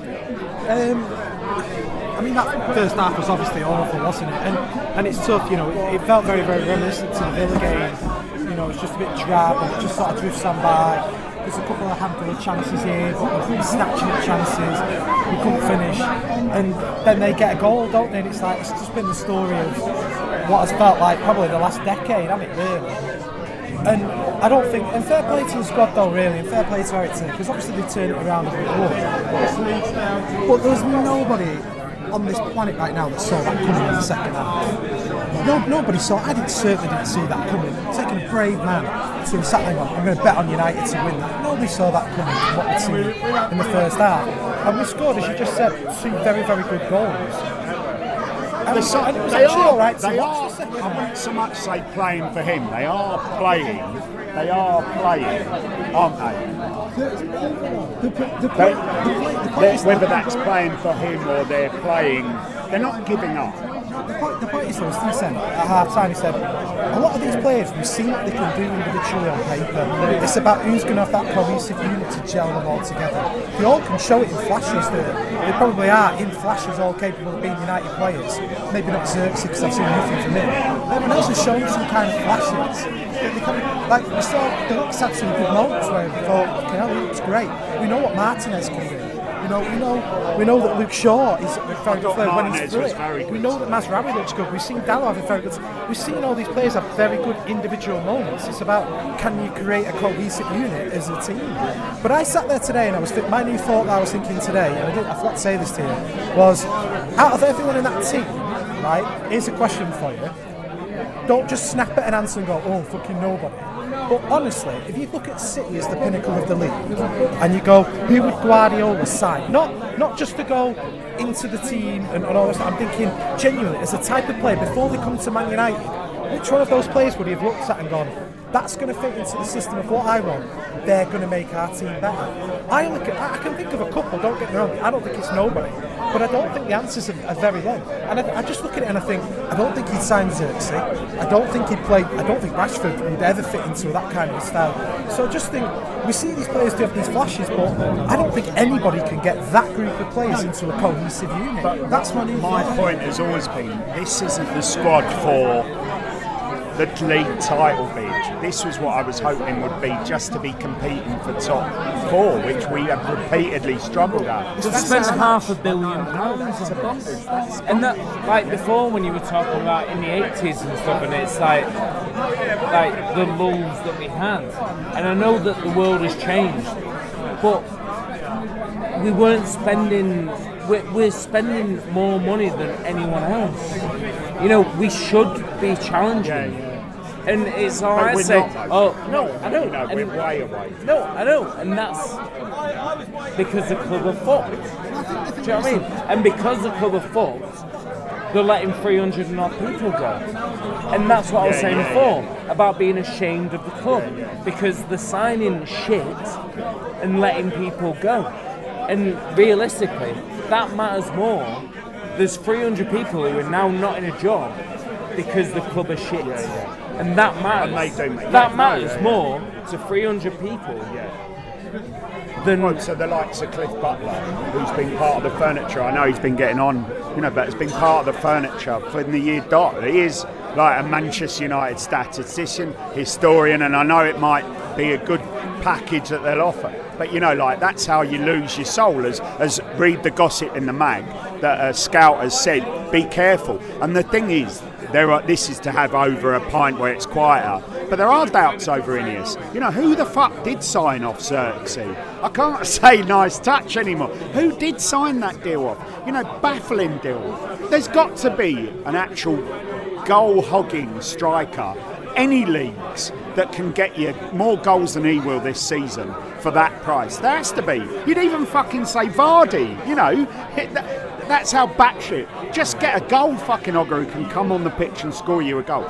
E: I mean, that first half was obviously awful, wasn't it? And it's tough, you know, it felt very, very reminiscent to the Villa game. You know, it's just a bit drab and it just sort of drifts on by. There's a couple of handful of chances here, but we're snatching at chances, we couldn't finish. And then they get a goal, don't they? And it's like, it's just been the story of what has felt like probably the last decade, hasn't it, really? And I don't think, and fair play to the squad though, really, and fair play to Ericsson, because obviously they turned it around a bit more. But there's nobody on this planet right now that saw that coming in the second half. Nobody saw. Certainly didn't see that coming. It's taking a brave man to have sat there and I'm going to bet on United to win that. Nobody saw that coming from what we'd seen in the first half. And we scored, as you just said, 2 very, very good goals. And it was actually all right to watch the second half.
B: I wouldn't so much say playing for him. They are playing, aren't they? Whether that's playing for him or they're playing, they're not giving up.
E: The point is, though, Steve said at half time, he said, a lot of these players, we've seen what they can do individually on paper. It's about who's going to have that cohesive unit to gel them all together. They all can show it in flashes. They probably are in flashes all capable of being United players. Maybe not Xerxes, because I've seen nothing from him. Everyone else has shown some kind of flashes. Like we saw, the Lux had some good moments where we thought, okay, he looks great. We know what Martinez can do. We know that Luke Shaw is very good when he's through it. We know that Mazraoui looks good. We've seen Dalot have a very good. We've seen all these players have very good individual moments. It's about, can you create a cohesive unit as a team? But I sat there today and my new thought that I was thinking today, and I forgot to say this to you, was out of everyone in that team, right? Here's a question for you. Don't just snap at an answer and go, oh, fucking nobody. But honestly, if you look at City as the pinnacle of the league, and you go, who would Guardiola sign? Not just to go into the team and all this. I'm thinking genuinely, as a type of player, before they come to Man United, which one of those players would he have looked at and gone, that's going to fit into the system of what I want, they're going to make our team better? I can think of a couple, don't get me wrong, I don't think it's nobody, but I don't think the answers are very long. And I just look at it and I think, I don't think he'd sign Xerxes, I don't think Rashford would ever fit into that kind of style. So I just think, we see these players do have these flashes, but I don't think anybody can get that group of players into a cohesive unit. But that's my
B: point has always been, this isn't the squad for the league title bid. This was what I was hoping would be, just to be competing for top 4, which we have repeatedly struggled at.
C: We've spent £500 million on this. And that, like before, when you were talking about in the 80s and stuff, and it's like the lulls that we had. And I know that the world has changed, but we weren't spending. We're spending more money than anyone else. You know, we should be challenging. And it's all
B: But
C: right
B: we're
C: to say,
B: not, though.
C: oh, no, I know.
B: You know, we're way away.
C: No, I know. And that's because the club are fucked. Do you know what I mean? And because the club are fucked, they're letting 300 and odd people go. And that's what I was saying before, about being ashamed of the club. Because they're signing shit and letting people go. And realistically, that matters more. There's 300 people who are now not in a job because the club are shit. And that matters.
B: And they do, mate.
C: That matters more to 300 people than...
B: So the likes of Cliff Butler, who's been part of the furniture, I know he's been getting on, but has been part of the furniture from the year dot. He is like a Manchester United statistician, historian, and I know it might be a good package that they'll offer. But that's how you lose your soul, as read the gossip in the mag that a scout has said, be careful. And the thing is, this is to have over a pint where it's quieter. But there are doubts over Ineos. Who the fuck did sign off Xerxes? I can't say nice touch anymore. Who did sign that deal off? Baffling deal. There's got to be an actual goal-hogging striker, any leagues, that can get you more goals than he will this season for that price. There has to be. You'd even fucking say Vardy, that's how batshit. Just get a goal fucking hogger who can come on the pitch and score you a goal.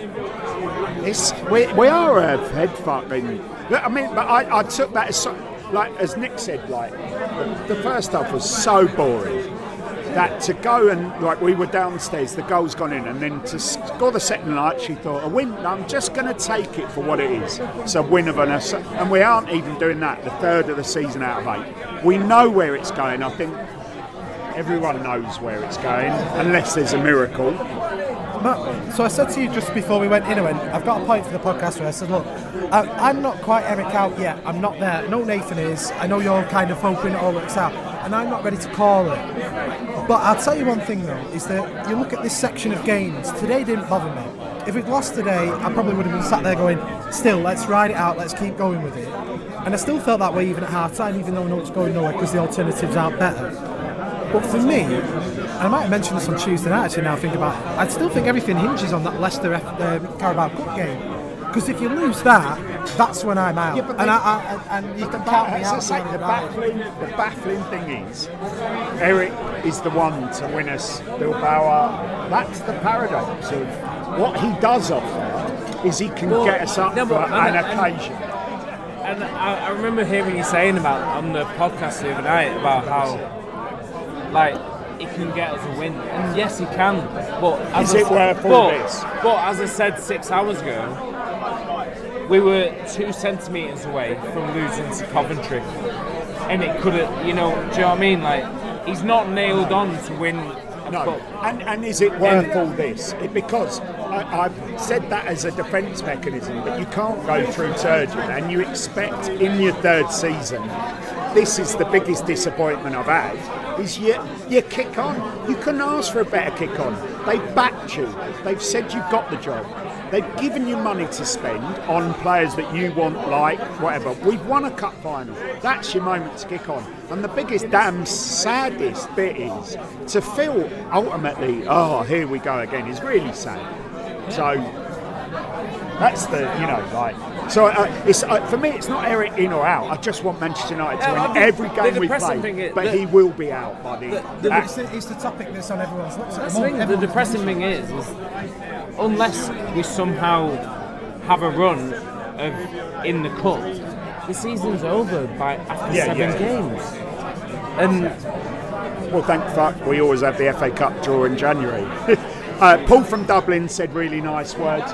B: We are a head fucking... I mean, but I took that as Nick said, the first half was so boring that to go and, we were downstairs, the goal's gone in, and then to score the second, I actually thought, a win, I'm just going to take it for what it is. It's a win of and we aren't even doing that, the third of the season out of 8. We know where it's going. I think everyone knows where it's going, unless there's a miracle.
E: Matt, so I said to you just before we went in, I've got a point for the podcast where I said, look, I'm not quite Eric out yet. I'm not there. No, Nathan is. I know you're kind of hoping it all works out, and I'm not ready to call it. But I'll tell you one thing, though, is that you look at this section of games. Today didn't bother me. If we'd lost today, I probably would have been sat there going, still, let's ride it out, let's keep going with it. And I still felt that way even at half-time, even though I know it's going nowhere because the alternatives aren't better. But for me, I might have mentioned this on Tuesday night, actually, now I think about it, I still think everything hinges on that Leicester Carabao Cup game. Because if you lose that, that's when I'm out. Yeah, and you can count me out.
B: The baffling thing is, Eric is the one to win us Bilbao. That's the paradox of what he does offer, is he can get us up for an occasion.
C: And I remember hearing you saying about on the podcast the other night about how, it can get us a win, and yes, he can. But
B: is it worth all this?
C: But as I said 6 hours ago, we were 2 centimetres away from losing to Coventry, and it could have, do you know what I mean? He's not nailed on to win.
B: No, and is it worth all this? Because I've said that as a defence mechanism, but you can't go through Turgeon and you expect in your third season, this is the biggest disappointment I've had, is you kick on. You couldn't ask for a better kick on. They've backed you. They've said you've got the job. They've given you money to spend on players that you want, whatever. We've won a cup final. That's your moment to kick on. And the biggest, damn saddest bit is to feel ultimately, here we go again, is really sad. So that's So it's for me, it's not Eric in or out. I just want Manchester United to win every game we play. But he will be out by the end.
E: It's the topic that's on everyone's lips.
C: The depressing thing is unless we somehow have a run in the cup, the season's over after 7 games. And
B: well, thank fuck we always have the FA Cup draw in January. Paul from Dublin said really nice words.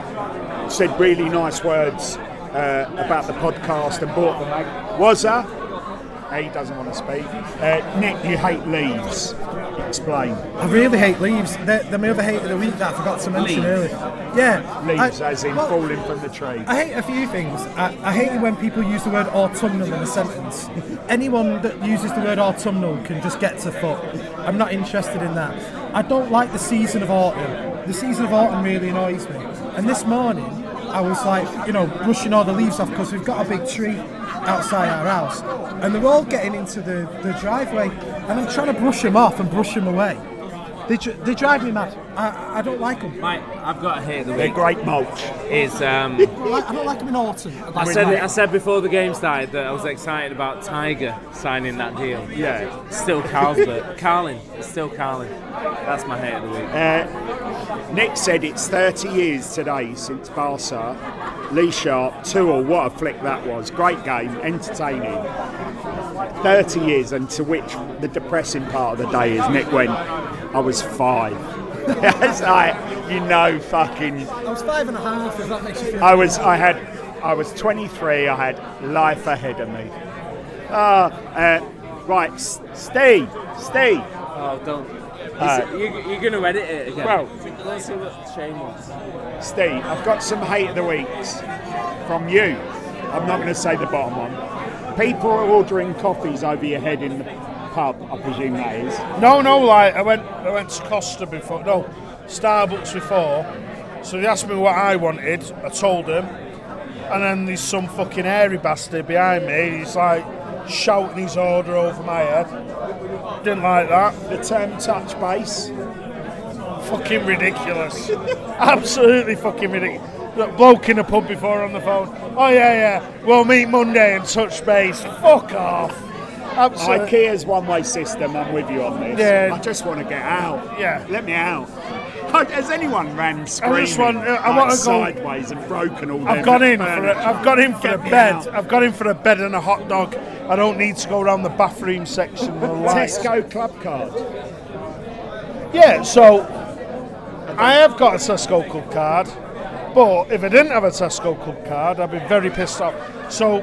B: About the podcast and bought the mag. Was there? He doesn't want to speak. Nick, you hate leaves. Explain.
E: I really hate leaves. They're my other hate of the week that I forgot to mention earlier. Yeah.
B: Leaves as in falling from the tree.
E: I hate a few things. I hate it when people use the word autumnal in a sentence. Anyone that uses the word autumnal can just get to fuck. I'm not interested in that. I don't like the season of autumn. The season of autumn really annoys me. And this morning, I was brushing all the leaves off because we've got a big tree outside our house. And they're all getting into the driveway. And I'm trying to brush them off and brush them away. They drive me mad. I don't like them.
I: Mate, I've got a hate of the
B: They're
I: week.
B: great mulch.
I: Is
E: I don't like them in autumn.
I: I said before the game started that I was excited about Tiger signing that deal.
B: Yeah.
I: Still Carlsberg. Carlin. It's still Carlin. That's my hate of the week.
B: Nick said it's 30 years today since Barca. Lee Sharp, 2-2, what a flick that was. Great game, entertaining. 30 years, and to which the depressing part of the day is Nick went, I was 5. It's like, fucking...
E: I was 5.5, if that makes you feel
B: I was 23, I had life ahead of me. Right, Steve.
I: Oh, don't. You're going to edit it again.
B: Well,
I: let's see what Shane wants.
B: Steve, I've got some hate of the weeks from you. I'm not going to say the bottom one. People are ordering coffees over your head in the pub, I presume that is.
D: No, like I went to Costa before. No, Starbucks before. So he asked me what I wanted. I told him, and then there's some fucking hairy bastard behind me. He's like shouting his order over my head. Didn't like that.
B: The term touch base.
D: Fucking ridiculous. Absolutely fucking ridiculous. Look, bloke in a pub before on the phone. Oh yeah. We'll meet Monday and touch base. Fuck off. Absolutely.
B: IKEA's one-way system. I'm with you on this.
D: Yeah.
B: I just want to get out.
D: Yeah.
B: Let me out. Has anyone ran screaming
D: I want to go
B: sideways and broken all?
D: I've gone in for a bed. I've got in for a bed and a hot dog. I don't need to go around the bathroom section.
B: Tesco club card.
D: Yeah, so I have got a Tesco club card, but if I didn't have a Tesco club card, I'd be very pissed off. So,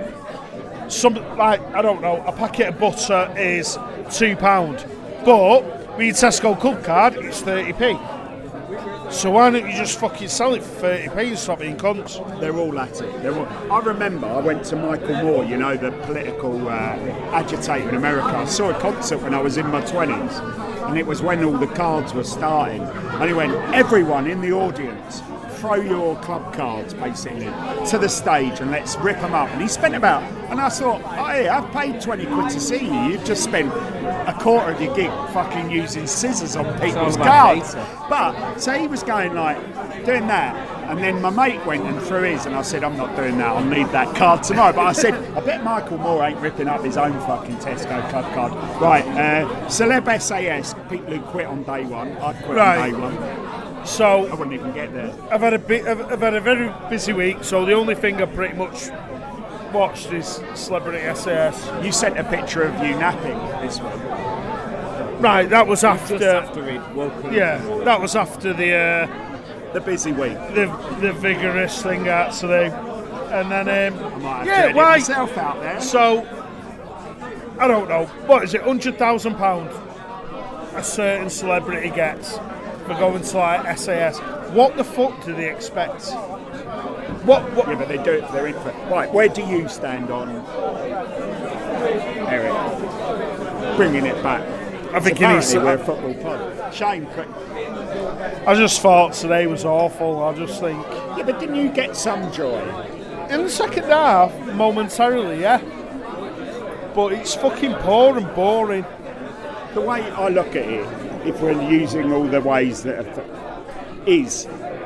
D: I don't know, a packet of butter is £2, but with your Tesco club card, it's 30p. So why don't you just fucking sell it for 30p and stop being cunts?
B: They're all at it. I remember I went to Michael Moore, the political agitator in America. I saw a concert when I was in my 20s, and it was when all the cards were starting. And he went, everyone in the audience, throw your club cards basically to the stage and let's rip them up. And he spent about, and I thought, I've paid 20 quid to see you. You've just spent a quarter of your gig fucking using scissors on people's cards. But so he was going like doing that, and then my mate went and threw his, and I said, I'm not doing that, I'll need that card tomorrow. But I said, I bet Michael Moore ain't ripping up his own fucking Tesco club card. Right, Celeb SAS, people who quit on day one. I'd quit on day one.
D: So
B: I wouldn't even get there.
D: I've had a very busy week, so the only thing I pretty much watched is Celebrity SAS.
B: You sent a picture of you napping this one.
D: Right, that was after.
I: Just after we'd woken
D: up. That was after the
B: busy week,
D: the vigorous thing out today, and then
B: I might have myself out there.
D: So I don't know, what is it, £100,000 a certain celebrity gets for going to like SAS. What the fuck do they expect? What?
B: Yeah, but they do it for their info. Right, where do you stand on Eric bringing it back?
D: I think
B: we're a football pod. Shame.
D: I just thought today was awful. I just think.
B: Yeah, but didn't you get some joy
D: in the second half? Momentarily, yeah. But it's fucking poor and boring.
B: The way I look at it, if we're using all the ways that is,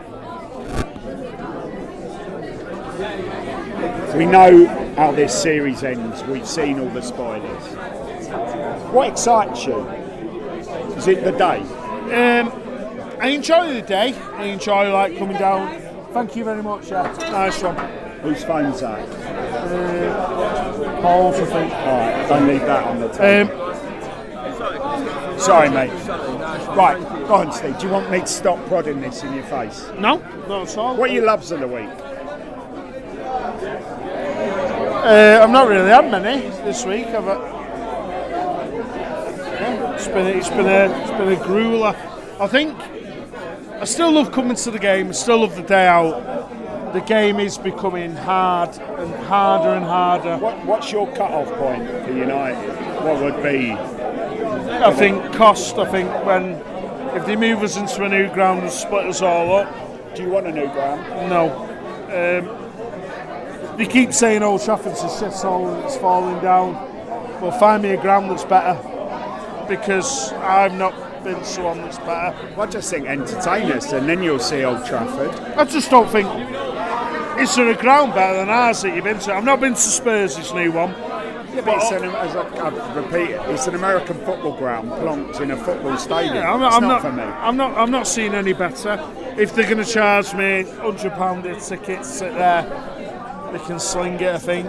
B: we know how this series ends. We've seen all the spoilers. What excites you? Is it the day?
D: I enjoy the day. I enjoy like coming down. Thank you very much. Nice one.
B: Whose phone's that?
D: Paul's, I think.
B: All right, don't leave that on the table. Sorry, mate. Right, go on, Steve. Do you want me to stop prodding this in your face?
D: No, not at all.
B: What are your loves of the week?
D: I've not really had many this week. It's been a grueler. I think I still love coming to the game. I still love the day out. The game is becoming hard and harder and harder.
B: What's your cut-off point for United? What would be?
D: I think cost. I think if they move us into a new ground and split us all up.
B: Do you want a new ground?
D: No. They keep saying Old Trafford's a shithole and it's falling down. Well, find me a ground that's better, because I'm not been someone that's better.
B: I just think entertain us, and then you'll see Old Trafford.
D: I just don't think. Is there a ground better than ours that you've been to? I've not been to Spurs, this new one.
B: Yeah, but it's I repeat it, it's an American football ground plonked in a football stadium.
D: Yeah,
B: it's not for me.
D: I'm not seeing any better. If they're going to charge me £100 a ticket to sit there, they can sling it, I think.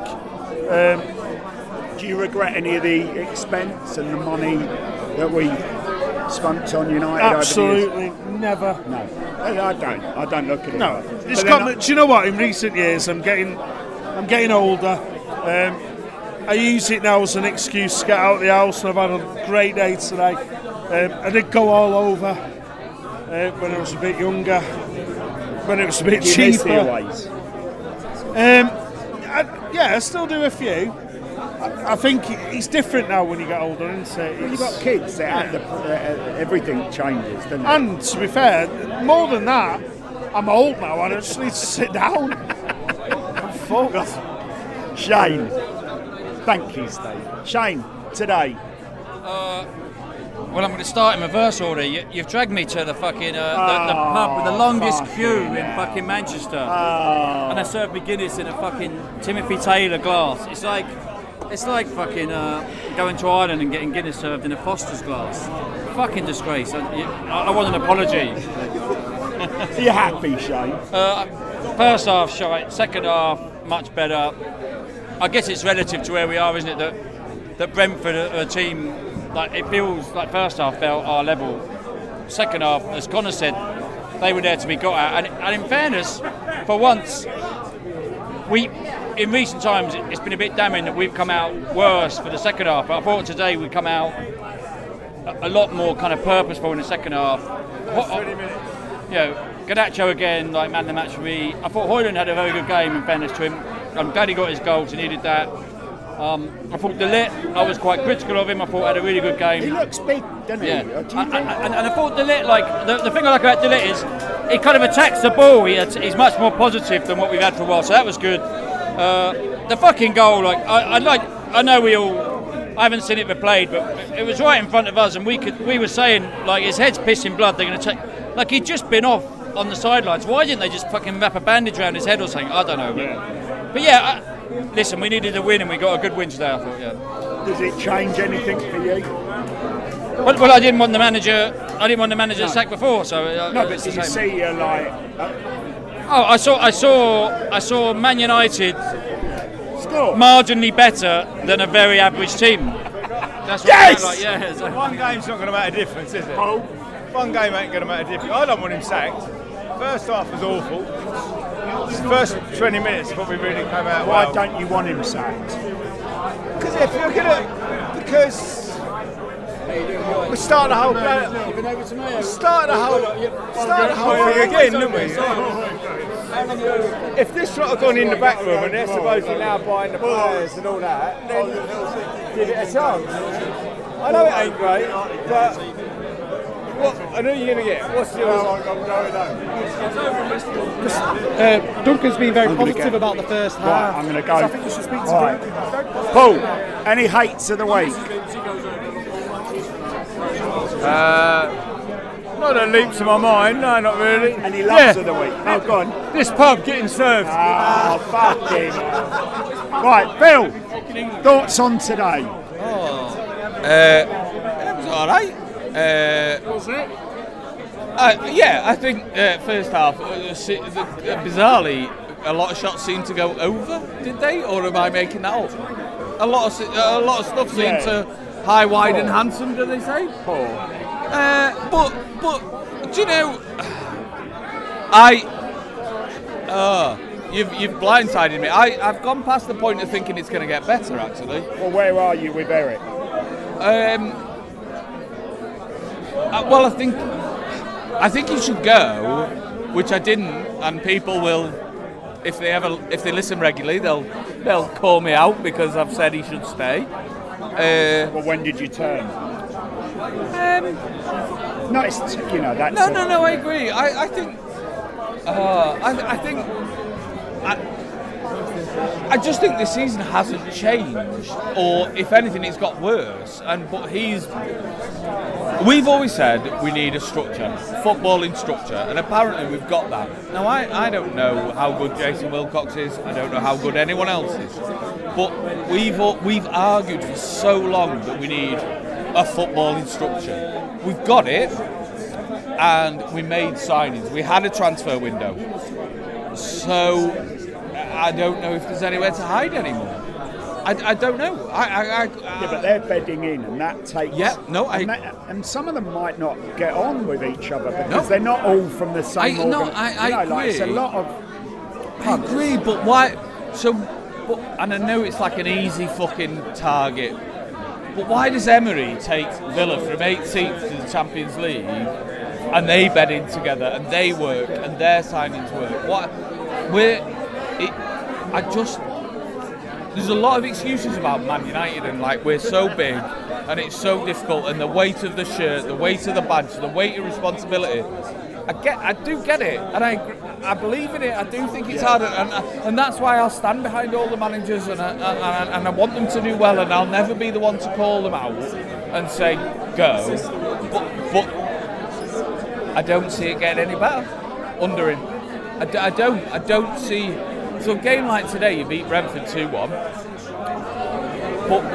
B: Do you regret any of the expense and the money that we spent on United?
D: Absolutely, never.
B: No, I don't. I don't look at it.
D: No, it's got. Do you know what? In recent years, I'm getting older. I use it now as an excuse to get out of the house, and I've had a great day today. I did go all over when I was a bit younger, when it was a bit cheaper.
B: Miss the aways?
D: I still do a few. I think it's different now when you get older, isn't it?
B: Well, you've got kids that everything changes, doesn't it?
D: And to be fair, more than that, I'm old now and I just need to sit down.
B: Fuck. Shane. Thank you, Steve. Shane, today.
L: Well, I'm going to start in reverse order. You've dragged me to the fucking the pub with the longest queue in fucking Manchester, and I served me Guinness in a fucking Timothy Taylor glass. It's like fucking going to Ireland and getting Guinness served in a Foster's glass. Fucking disgrace. I want an apology.
B: Are you happy, Shane?
L: First half shite, second half much better. I guess it's relative to where we are, isn't it? That Brentford are a team, like it feels like first half felt our level. Second half, as Connor said, they were there to be got at. And in fairness, for once, in recent times, it's been a bit damning that we've come out worse for the second half. But I thought today we'd come out a lot more kind of purposeful in the second half. Garnacho again, like man of the match for me. I thought Højlund had a very good game, in fairness to him. I'm glad he got his goals, he needed that. I thought De Ligt, I was quite critical of him. I thought he had a really good game.
B: He looks big, doesn't he?
L: And I thought De Ligt, like the thing I like about De Ligt is he kind of attacks the ball. He's much more positive than what we've had for a while, so that was good. The fucking goal, like I know I haven't seen it replayed, but it was right in front of us, and we were saying like his head's pissing blood. They're going to take, like he'd just been off on the sidelines. Why didn't they just fucking wrap a bandage around his head or something? I don't know. But listen, we needed a win and we got a good win today, I thought,
B: Does it change anything for you?
L: Well, I didn't want the manager sacked before, so...
B: but do you see,
L: I saw Man United
B: score
L: marginally better than a very average team. That's what
B: yes!
L: I like, yeah.
H: One game's not going to make a difference, is it?
B: Oh.
H: One game ain't going to make a difference. I don't want him sacked. First half was awful. First 20 minutes probably really came out
B: Why
H: well.
B: don't you want him sacked?
H: Because if you're going to... Because... We're starting the whole thing again, didn't we? If this sort of gone in the back room and they're supposedly now buying the players and all that, then give it a chance. I know it ain't great, but I know you're going to get. What's the
E: Duncan's been very positive about the first half.
B: Right, I'm going to go.
E: So I think you should speak to Duncan.
B: Paul, any hates of the week?
H: Not that leaps to my mind, no, not really.
B: Any loves of the week? Oh, go on.
H: This pub getting served.
B: Oh, fucking. Right, Bill, thoughts on today?
M: It was alright. I think first half, bizarrely, a lot of shots seemed to go over, did they? Or am I making that up? A lot of stuff seemed to high, wide and handsome, do they say? But do you know, you've blindsided me. I've gone past the point of thinking it's going to get better, actually.
B: Well, where are you with Eric?
M: Well, I think he should go, which I didn't, and people will, if they listen regularly, they'll call me out because I've said he should stay.
B: Well, when did you turn? No, it's that's.
M: No. I agree. I think I just think this season hasn't changed, or if anything, it's got worse. We've always said we need a structure, footballing structure, and apparently we've got that. Now, I don't know how good Jason Wilcox is. I don't know how good anyone else is. But we've argued for so long that we need a footballing structure. We've got it, and we made signings. We had a transfer window. So I don't know if there's anywhere to hide anymore. I don't know.
B: Yeah, but they're bedding in, and that takes.
M: Yeah, no,
B: and some of them might not get on with each other because they're not all from the same.
M: I agree.
B: Like, it's a lot of.
M: I agree, but why? And I know it's like an easy fucking target. But why does Emery take Villa from 18th to the Champions League, and they bed in together, and they work, and their signings work? There's a lot of excuses about Man United, and like we're so big and it's so difficult, and the weight of the shirt, the weight of the badge, the weight of responsibility. I do get it, and I believe in it. I do think it's hard, and that's why I'll stand behind all the managers, and I want them to do well, and I'll never be the one to call them out and say go. But I don't see it getting any better under him. I don't see. So a game like today, you beat Brentford 2-1, but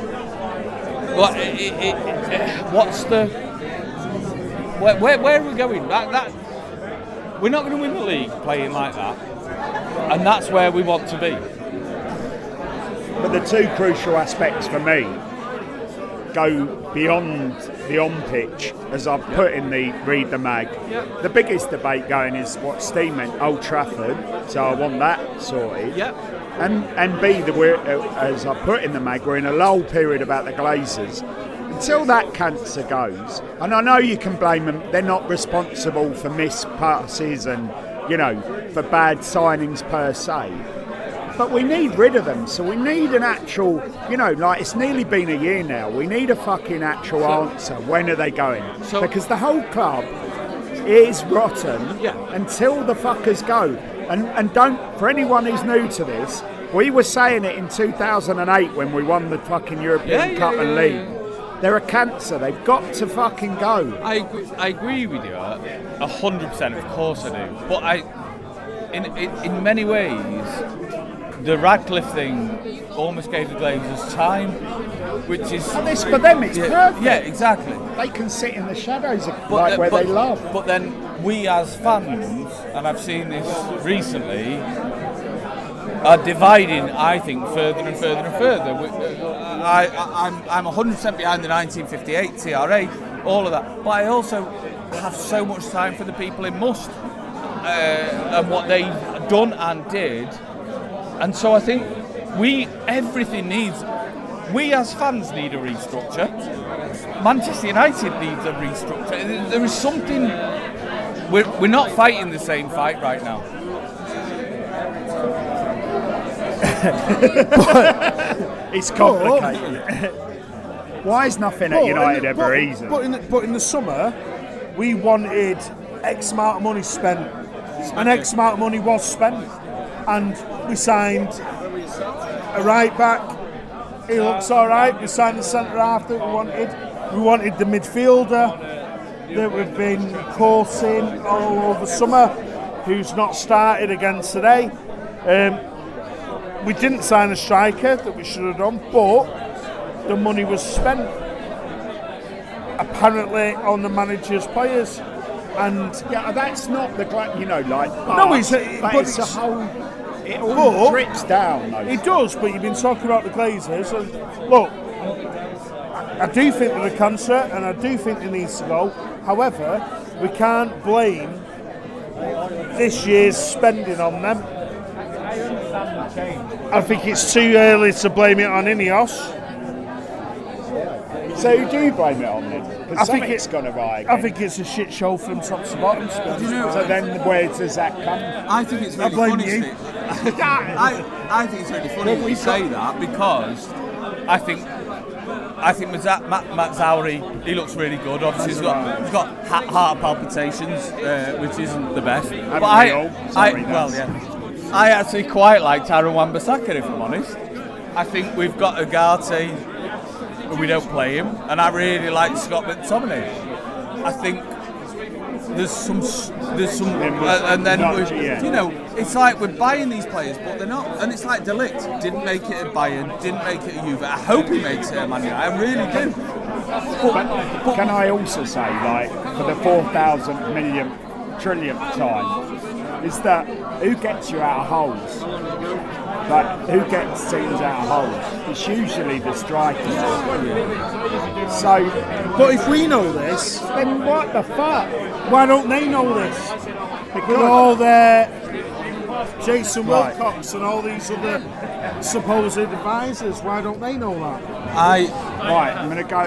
M: what's the... Where are we going? We're not going to win the league playing like that, and that's where we want to be.
B: But the two crucial aspects for me go beyond the on-pitch, as I've put in the Read the Mag.
M: Yeah.
B: The biggest debate going is what Steve meant, Old Trafford, so I want that sorted.
M: Yeah.
B: And B, as I put in the Mag, we're in a lull period about the Glazers. Until that cancer goes, and I know you can blame them, they're not responsible for missed passes and, for bad signings per se. But we need rid of them, so we need an actual, it's nearly been a year now. We need a fucking actual answer. When are they going? Because the whole club is rotten until the fuckers go. And don't, for anyone who's new to this, we were saying it in 2008 when we won the fucking European Cup and League. They're a cancer. They've got to fucking go.
M: I agree with you 100%. Of course I do. But in many ways, the Radcliffe thing almost gave the Glazers time, which is...
B: For them, it's perfect.
M: Yeah, exactly.
B: They can sit in the shadows where they love.
M: But then we as fans, and I've seen this recently, are dividing, I think, further and further and further. I'm 100% behind the 1958 TRA, all of that. But I also have so much time for the people in Must and what they've done and did. And so I think everything needs... We as fans need a restructure. Manchester United needs a restructure. There is something... We're not fighting the same fight right now.
B: It's complicated. Why is nothing at United ever easy?
D: But in the summer, we wanted X amount of money spent, and X amount of money was spent, and we signed a right back. He looks all right. We signed the centre half that we wanted. We wanted the midfielder that we've been coursing all over summer, who's not started again today. We didn't sign a striker that we should have done, but the money was spent apparently on the manager's players. And
B: that's not the
D: it's
B: a whole. It all drips down. Though.
D: It does, but you've been talking about the Glazers, and look, I do think they're a cancer, and I do think they need to go. However, we can't blame this year's spending on them. I think it's too early to blame it on Ineos.
B: So who do you blame it on then? Because something's gone awry again.
D: I think it's a shit show from top to bottom.
B: So then where does that come?
M: I think it's really funny, Steve. I think it's really funny that you say that, because I think Matt Zowry, he looks really good. Obviously, he's got heart palpitations, which isn't the best. I actually quite liked Aaron Wan-Bissaka, if I'm honest. I think we've got Ugarte, but we don't play him, and I really like Scott McTominay. I think there's some, and then you know, it's like we're buying these players, but they're not. And it's like De Ligt didn't make it at Bayern, didn't make it at Juve. I hope he makes it at Man United. I really do.
B: But can I also say, like, for the 4,000 million trillionth time, is that who gets you out of holes? Like, who gets teams out of holes? It's usually the strikers. So,
E: but if we know this,
B: then what the fuck?
E: Why don't they know this?
B: Because
E: with all their Jason Wilcox and all these other supposed advisors, why don't they know that?
B: I'm going to go.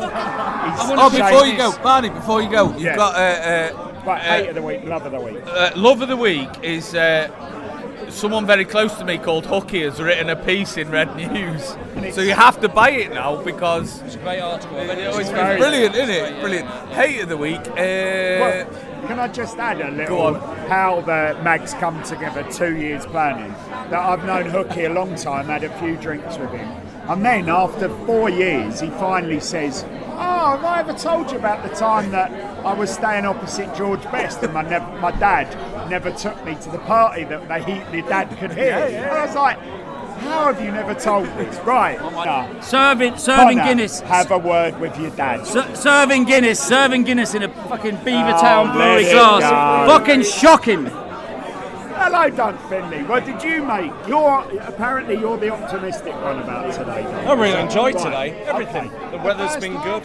M: Before you go, Barney, before you go, you've got
B: hate of the week, love of the week.
M: Love of the week is someone very close to me called Hooky has written a piece in Red News, so you have to buy it now because
L: it's a great article.
M: It's brilliant, isn't it? Brilliant. Hate of the week.
B: Can I just add a little how the mags come together 2 years planning? That I've known Hooky a long time, had a few drinks with him, and then after 4 years he finally says, "Oh, have I ever told you about the time that I was staying opposite George Best and my dad never took me to the party that your dad could hear?" And I was like, how have you never told this? Right.
L: Serving
B: Connor,
L: Guinness.
B: Have a word with your dad.
L: Serving Guinness in a fucking Beavertown brewery glass. Fucking shocking.
B: Hello, Doug Finley. What did you make? Apparently you're the optimistic one about today.
N: I really enjoyed today. Everything. Okay. The weather's been good.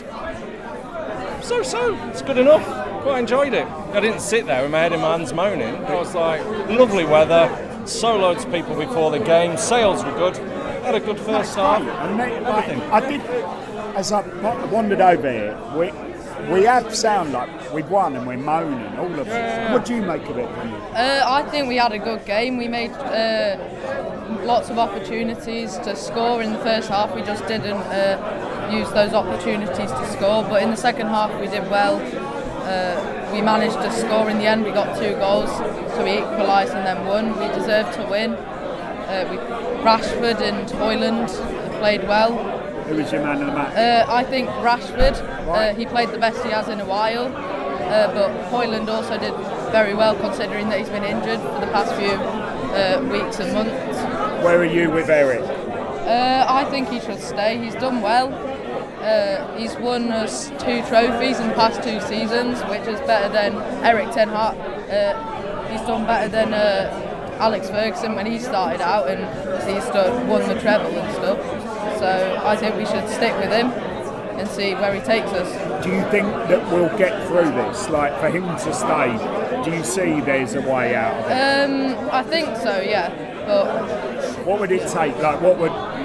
N: So. It's good enough. Quite enjoyed it. I didn't sit there with my head in my hands moaning. I was like, lovely weather. So loads of people before the game. Sales were good. Had a good first half. Everything.
B: I did. As I wandered over here, we have sound like we've won and we're moaning, all of us. What do you make of it?
O: I think we had a good game. We made lots of opportunities to score in the first half. We just didn't use those opportunities to score. But in the second half, we did well. We managed to score in the end. We got 2 goals, so we equalised and then won. We deserved to win. Rashford and Højlund played well.
B: Who was your man of the match?
O: I think Rashford. He played the best he has in a while. But Højlund also did very well considering that he's been injured for the past few weeks and months.
B: Where are you with Eric?
O: I think he should stay. He's done well. He's won us 2 trophies in the past 2 seasons, which is better than Erik ten Hag. He's done better than Alex Ferguson when he started out, and he's won the treble and stuff. So I think we should stick with him and see where he takes us.
B: Do you think that we'll get through this? Like, for him to stay, do you see there's a way out of it?
O: I think so, yeah. But
B: what would it take? Like, what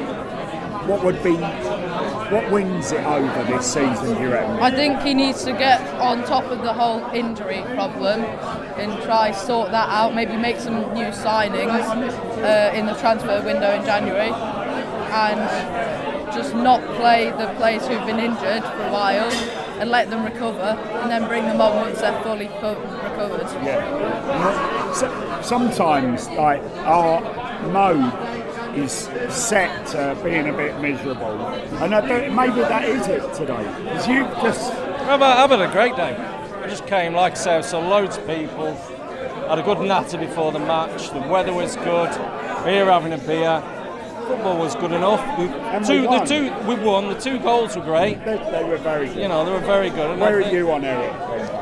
B: wins it over this season, do you reckon?
O: I think he needs to get on top of the whole injury problem and try sort that out, maybe make some new signings in the transfer window in January, and just not play the players who've been injured for a while and let them recover, and then bring them on once they're fully recovered.
B: Yeah. Sometimes, like, our mode is set to being a bit miserable, and maybe that is it today. Because you just...
N: I've had a great day. I just came, like I say, I saw loads of people. Had a good natter before the match. The weather was good. We're here having a beer. Football was good enough. We won. The 2 goals were great.
B: They were very good.
N: You know, they were very good.
B: Where are you on Eric?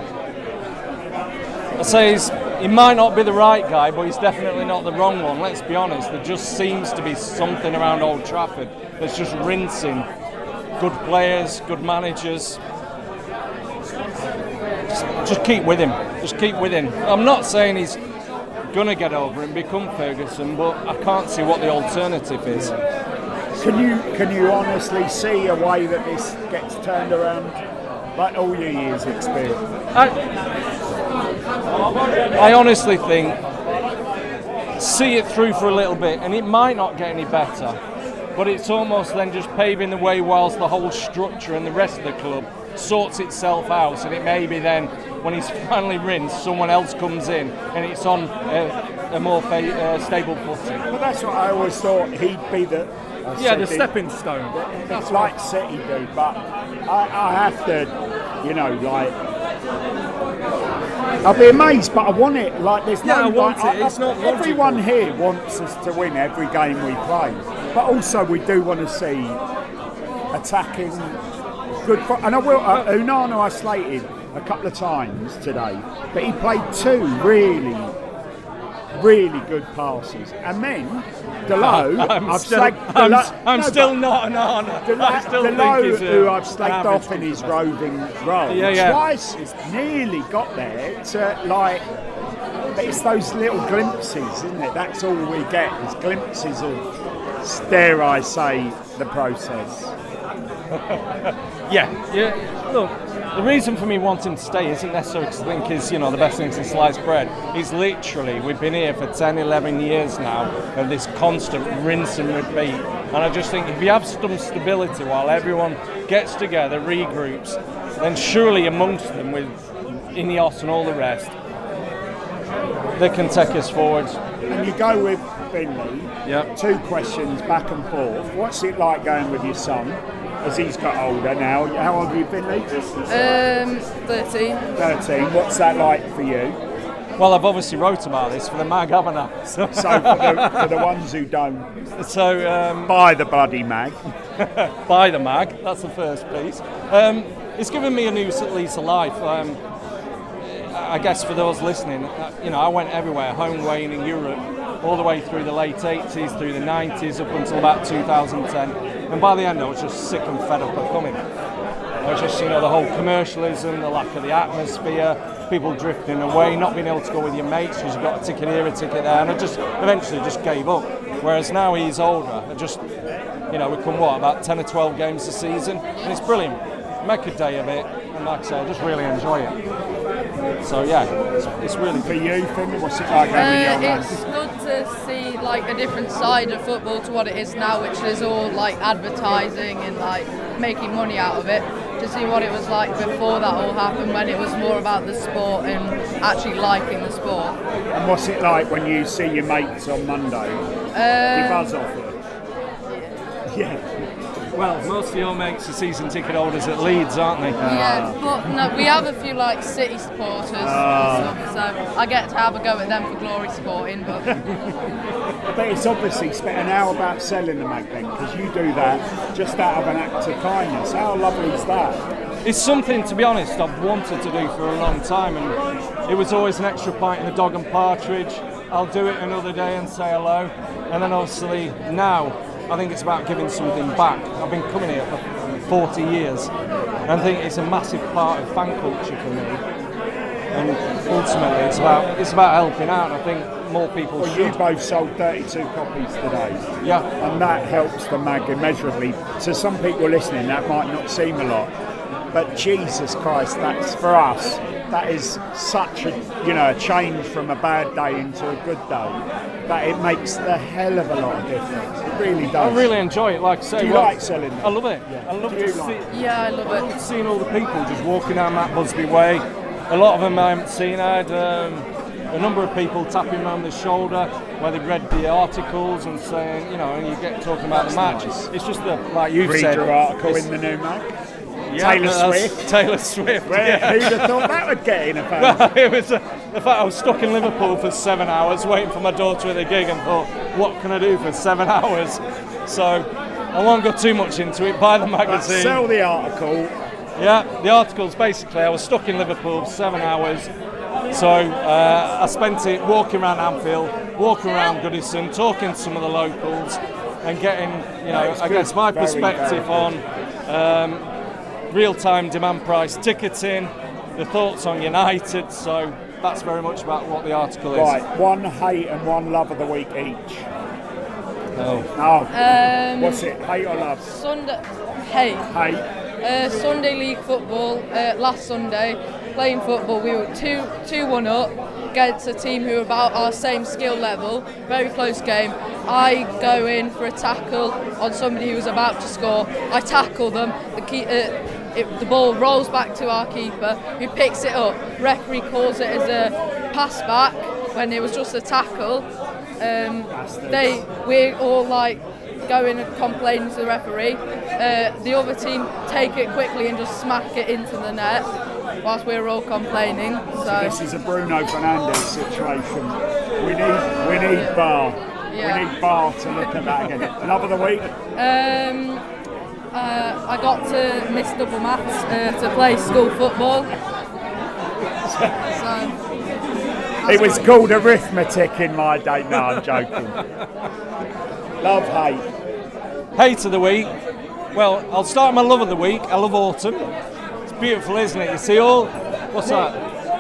N: I say he might not be the right guy, but he's definitely not the wrong one. Let's be honest. There just seems to be something around Old Trafford that's just rinsing good players, good managers. Just keep with him. Just keep with him. I'm not saying he's going to get over and become Ferguson, but I can't see what the alternative is.
B: Can you honestly see a way that this gets turned around? Like all your years' experience.
N: I honestly think see it through for a little bit, and it might not get any better, but it's almost then just paving the way whilst the whole structure and the rest of the club sorts itself out, and it may be then when he's finally rinsed, someone else comes in and it's on a more stable footing.
B: But that's what I always thought he'd be the
N: stepping stone.
B: It's like City do, but I have to, I'll be amazed, but I want it. Like there's no.
N: I want it. It's not logical.
B: Everyone here wants us to win every game we play, but also we do want to see attacking good. And I will. Onana I slated a couple of times today, but he played 2 really good passes, and then Delo.
N: I'm still not an Onana.
B: Delo, who I've slagged off in his roving role, twice nearly got there to like. But it's those little glimpses, isn't it? That's all we get is glimpses of, dare I say, the process.
N: Look, the reason for me wanting to stay isn't necessarily because I think is, the best thing since sliced bread. It's literally, we've been here for 10, 11 years now of this constant rinse and repeat. And I just think if you have some stability while everyone gets together, regroups, then surely amongst them with Ineos and all the rest, they can take us forward.
B: And you go with Finley.
N: Yep.
B: 2 questions back and forth. What's it like going with your son? As he's got older now. How old are you, Finley?
O: 13.
B: 13. What's that like for you?
N: Well, I've obviously wrote about this for the mag, haven't I?
B: So for the ones who don't.
N: So
B: buy the bloody mag.
N: Buy the mag. That's the first piece. It's given me a new lease of life. I guess for those listening, I went everywhere, home, away, in Europe, all the way through the late 80s, through the 90s, up until about 2010. And by the end, I was just sick and fed up of coming. I was just, the whole commercialism, the lack of the atmosphere, people drifting away, not being able to go with your mates because you've got a ticket here, a ticket there, and I just eventually just gave up. Whereas now he's older, I just, we come about 10 or 12 games a season, and it's brilliant. Make a day of it, and like I say, I just really enjoy it. So it's really
B: for you, Finn. What's it like going with your man?
O: It's good to see a different side of football to what it is now, which is all advertising and making money out of it. To see what it was like before that all happened, when it was more about the sport and actually liking the sport.
B: And what's it like when you see your mates on Monday? You buzz off it. Yeah.
N: Well, most of your mates are season ticket holders at Leeds, aren't they?
O: Yeah, but no, we have a few City supporters and stuff, so I get to have a go at them for glory supporting. But
B: it's obviously now about selling the mag then, because you do that just out of an act of kindness. How lovely is that?
N: It's something, to be honest, I've wanted to do for a long time, and it was always an extra pint in the dog and partridge. I'll do it another day and say hello, and then obviously now I think it's about giving something back. I've been coming here for 40 years, and I think it's a massive part of fan culture for me. And ultimately, it's about helping out. I think more people should.
B: You both sold 32 copies today.
N: Yeah.
B: And that helps the mag immeasurably. To some people listening, that might not seem a lot, but Jesus Christ, that's for us. That is such a change from a bad day into a good day. That it makes the hell of a lot of difference. It really does.
N: I really enjoy it. Like I say,
B: do you like selling?
N: I love it.
B: Yeah.
N: I love to see.
O: Yeah, I love it.
N: Seeing all the people just walking down Matt Busby Way. A lot of them I haven't seen. I had a number of people tapping me on the shoulder where they read the articles and saying, and you get talking about the match.
B: Nice.
N: It's just like you've said.
B: Read your article in the new mag.
N: Yeah,
B: Taylor Swift.
N: Who'd
B: have thought that would get in a fan?
N: Well, it was the fact I was stuck in Liverpool for 7 hours waiting for my daughter at the gig and thought, what can I do for 7 hours? So I won't go too much into it. Buy the magazine.
B: But sell the article.
N: Yeah, the article's basically I was stuck in Liverpool for 7 hours. So I spent it walking around Anfield, walking around Goodison, talking to some of the locals and getting, I guess my perspective on real-time demand price ticketing, the thoughts on United, so that's very much about what the article is.
B: Right, one hate and one love of the week each. What's it, hate or love?
O: Hate.
B: Hate.
O: Sunday league football, last Sunday, playing football, we were 2-1 up against a team who were about our same skill level, very close game. I go in for a tackle on somebody who was about to score, I tackle them, the ball rolls back to our keeper, who picks it up. Referee calls it as a pass back, when it was just a tackle, we're all like going and complaining to the referee. The other team take it quickly and just smack it into the net whilst we're all complaining. So
B: this is a Bruno Fernandes situation. We need VAR.
O: Yeah.
B: We need VAR to look at that again. Love of the week?
O: I got to miss double maths to play school football.
B: It was called arithmetic in my day. No, I'm joking. Love, hate.
N: Hate of the week. Well, I'll start my love of the week. I love autumn. It's beautiful, isn't it? You see all... What's that?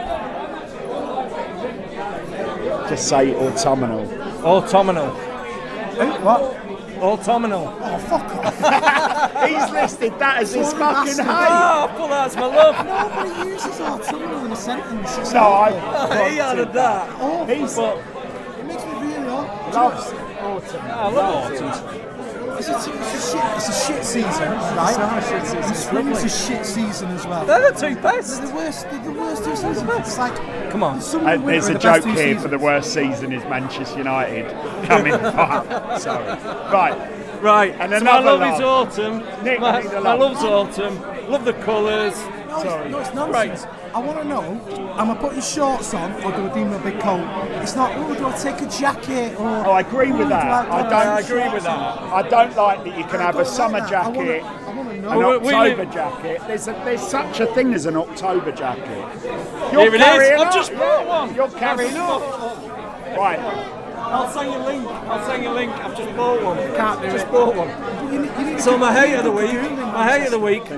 B: Just say autumnal.
N: Autumnal.
E: What?
N: Autumnal.
E: Oh, fuck off.
B: He's listed that as his fucking hate.
N: Oh, pull that's my love.
E: Nobody uses autumnal in a sentence. It's
B: No,
N: He added that.
E: awful.
B: He's
E: It makes me really awful.
B: loves autumn.
N: I love autumn.
E: It's a shit season, right?
N: It's not a shit season.
E: And spring's a shit season as well.
N: They're the two best.
E: They're the worst two seasons. It's like,
N: come on.
B: There's a joke here for the worst season is Manchester United coming up. Sorry. Right. And
N: so
B: another
N: my love
B: love.
N: is autumn.
B: Nick,
N: my
B: need a
N: my
B: love.
N: love's autumn. Love the colours.
E: No, it's nonsense. I want to know, am I putting shorts on or do I do my big coat? It's not, do I take a jacket or...
B: Oh, I agree with that.
N: I agree with that.
B: I don't like that you can have a summer jacket, an October jacket. There's such a thing as an October jacket.
N: Here it is.
B: carrying
N: I've
B: on.
N: just bought one.
B: You're carrying on. Right.
N: I'll send you a link. I've just bought one.
E: Can't do
N: just
E: it.
N: bought one. So my hate of the week. My hate of the week.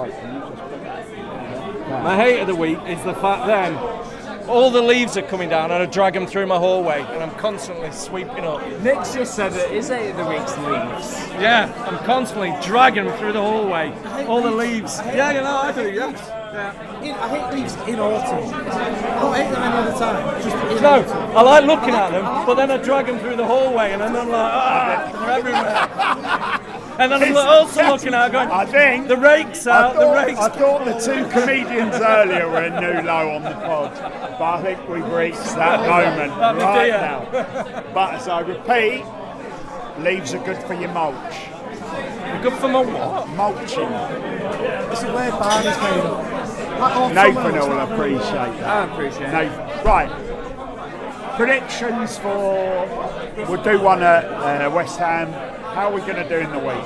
N: My hate of the week is the fact then all the leaves are coming down and I drag them through my hallway and I'm constantly sweeping up.
I: Nick's just said that his hate of the week's leaves.
N: Yeah, I'm constantly dragging them through the hallway. All the leaves. Yeah, you know, I do, yeah.
E: I hate leaves in autumn. I don't hate them any other time. Just in
N: No,
E: autumn.
N: I like looking at them, but then I drag them through the hallway and then I'm like, they're everywhere. And then I'm also looking at it going,
B: I think
N: the rake's out, the rake's
B: I thought the two comedians earlier were a new low on the pod, but I think we've reached that moment right now. But as I repeat, leaves are good for your mulch.
N: They're good for my what?
B: Mulching.
E: This is where Barney's made up.
B: Nathan will appreciate that.
I: I appreciate it.
B: Nathan. Right. Predictions for... We'll do one at West Ham. How are we going to do in the week?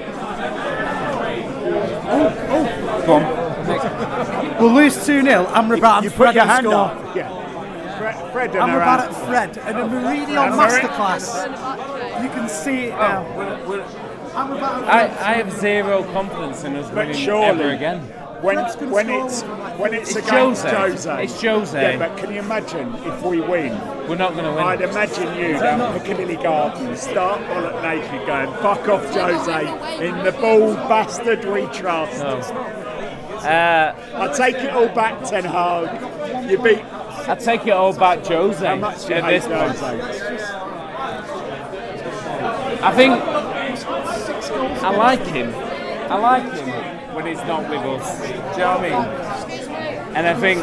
E: Go on. We'll lose 2-0. Amrabat and
B: You
E: Fred
B: put your
E: will
B: hand
E: score.
B: up. Yeah. Fred and
E: Amrabat at Fred and a Mourinho
B: And
E: masterclass. You can see it now. Amrabat and Fred.
I: I have zero confidence in us
B: But
I: winning
B: surely,
I: ever again.
B: when it's against
I: Jose. It's Jose.
B: Yeah, but can you imagine if we win?
I: We're not going to win.
B: I'd imagine you down Piccadilly Gardens, start bollock naked, going fuck off Jose in the bald bastard we trust. I take it all back, Ten Hag. You beat.
I: I take it all back, Jose.
B: How much do you
I: at
B: hate
I: this point.
B: Jose?
I: I think I like him. I like him when he's not with us. Do you know what I mean? And I think,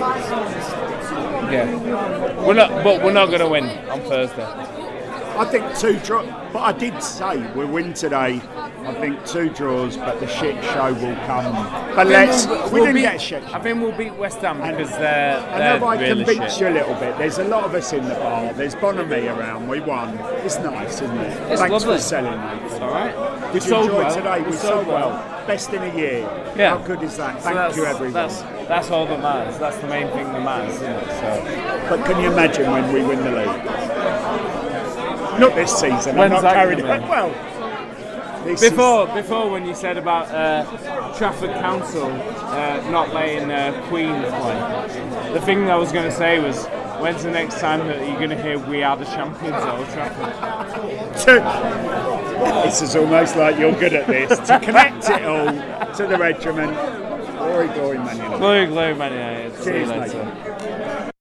I: yeah, we're not going to win on Thursday.
B: I think 2 draws, but I did say we'll win today. I think 2 draws, but the shit show will come. But we didn't get a shit show.
I: I think we'll beat West Ham because
B: I
I: they're
B: know I
I: really
B: convinced
I: shit.
B: you a little bit. There's a lot of us in the bar. There's Bonamy around. We won. It's nice, isn't it?
I: It's
B: Thanks
I: lovely.
B: for selling, mate.
I: It's all right.
B: Did
I: We
B: you
I: sold
B: enjoy
I: well.
B: today?
I: We
B: We
I: sold
B: sold well. Best in a year.
I: Yeah.
B: How good is that?
I: So
B: Thank you, everyone.
I: That's all that matters. That's the main thing that matters, isn't it? So.
B: But can you imagine when we win the league? Not this season.
I: When's
B: I'm not
I: that
B: carried
I: gonna be?
B: Well,
I: Before when you said about Trafford Council not letting Queen play, the thing I was going to say was, when's the next time that you're going to hear "We Are the Champions" at Old Trafford?
B: This is almost like you're good at this. To connect it all to the regiment. Glory, glory, Man United.
I: Glory, glory, Man United. See you
B: Cheers,
I: later.
B: mate.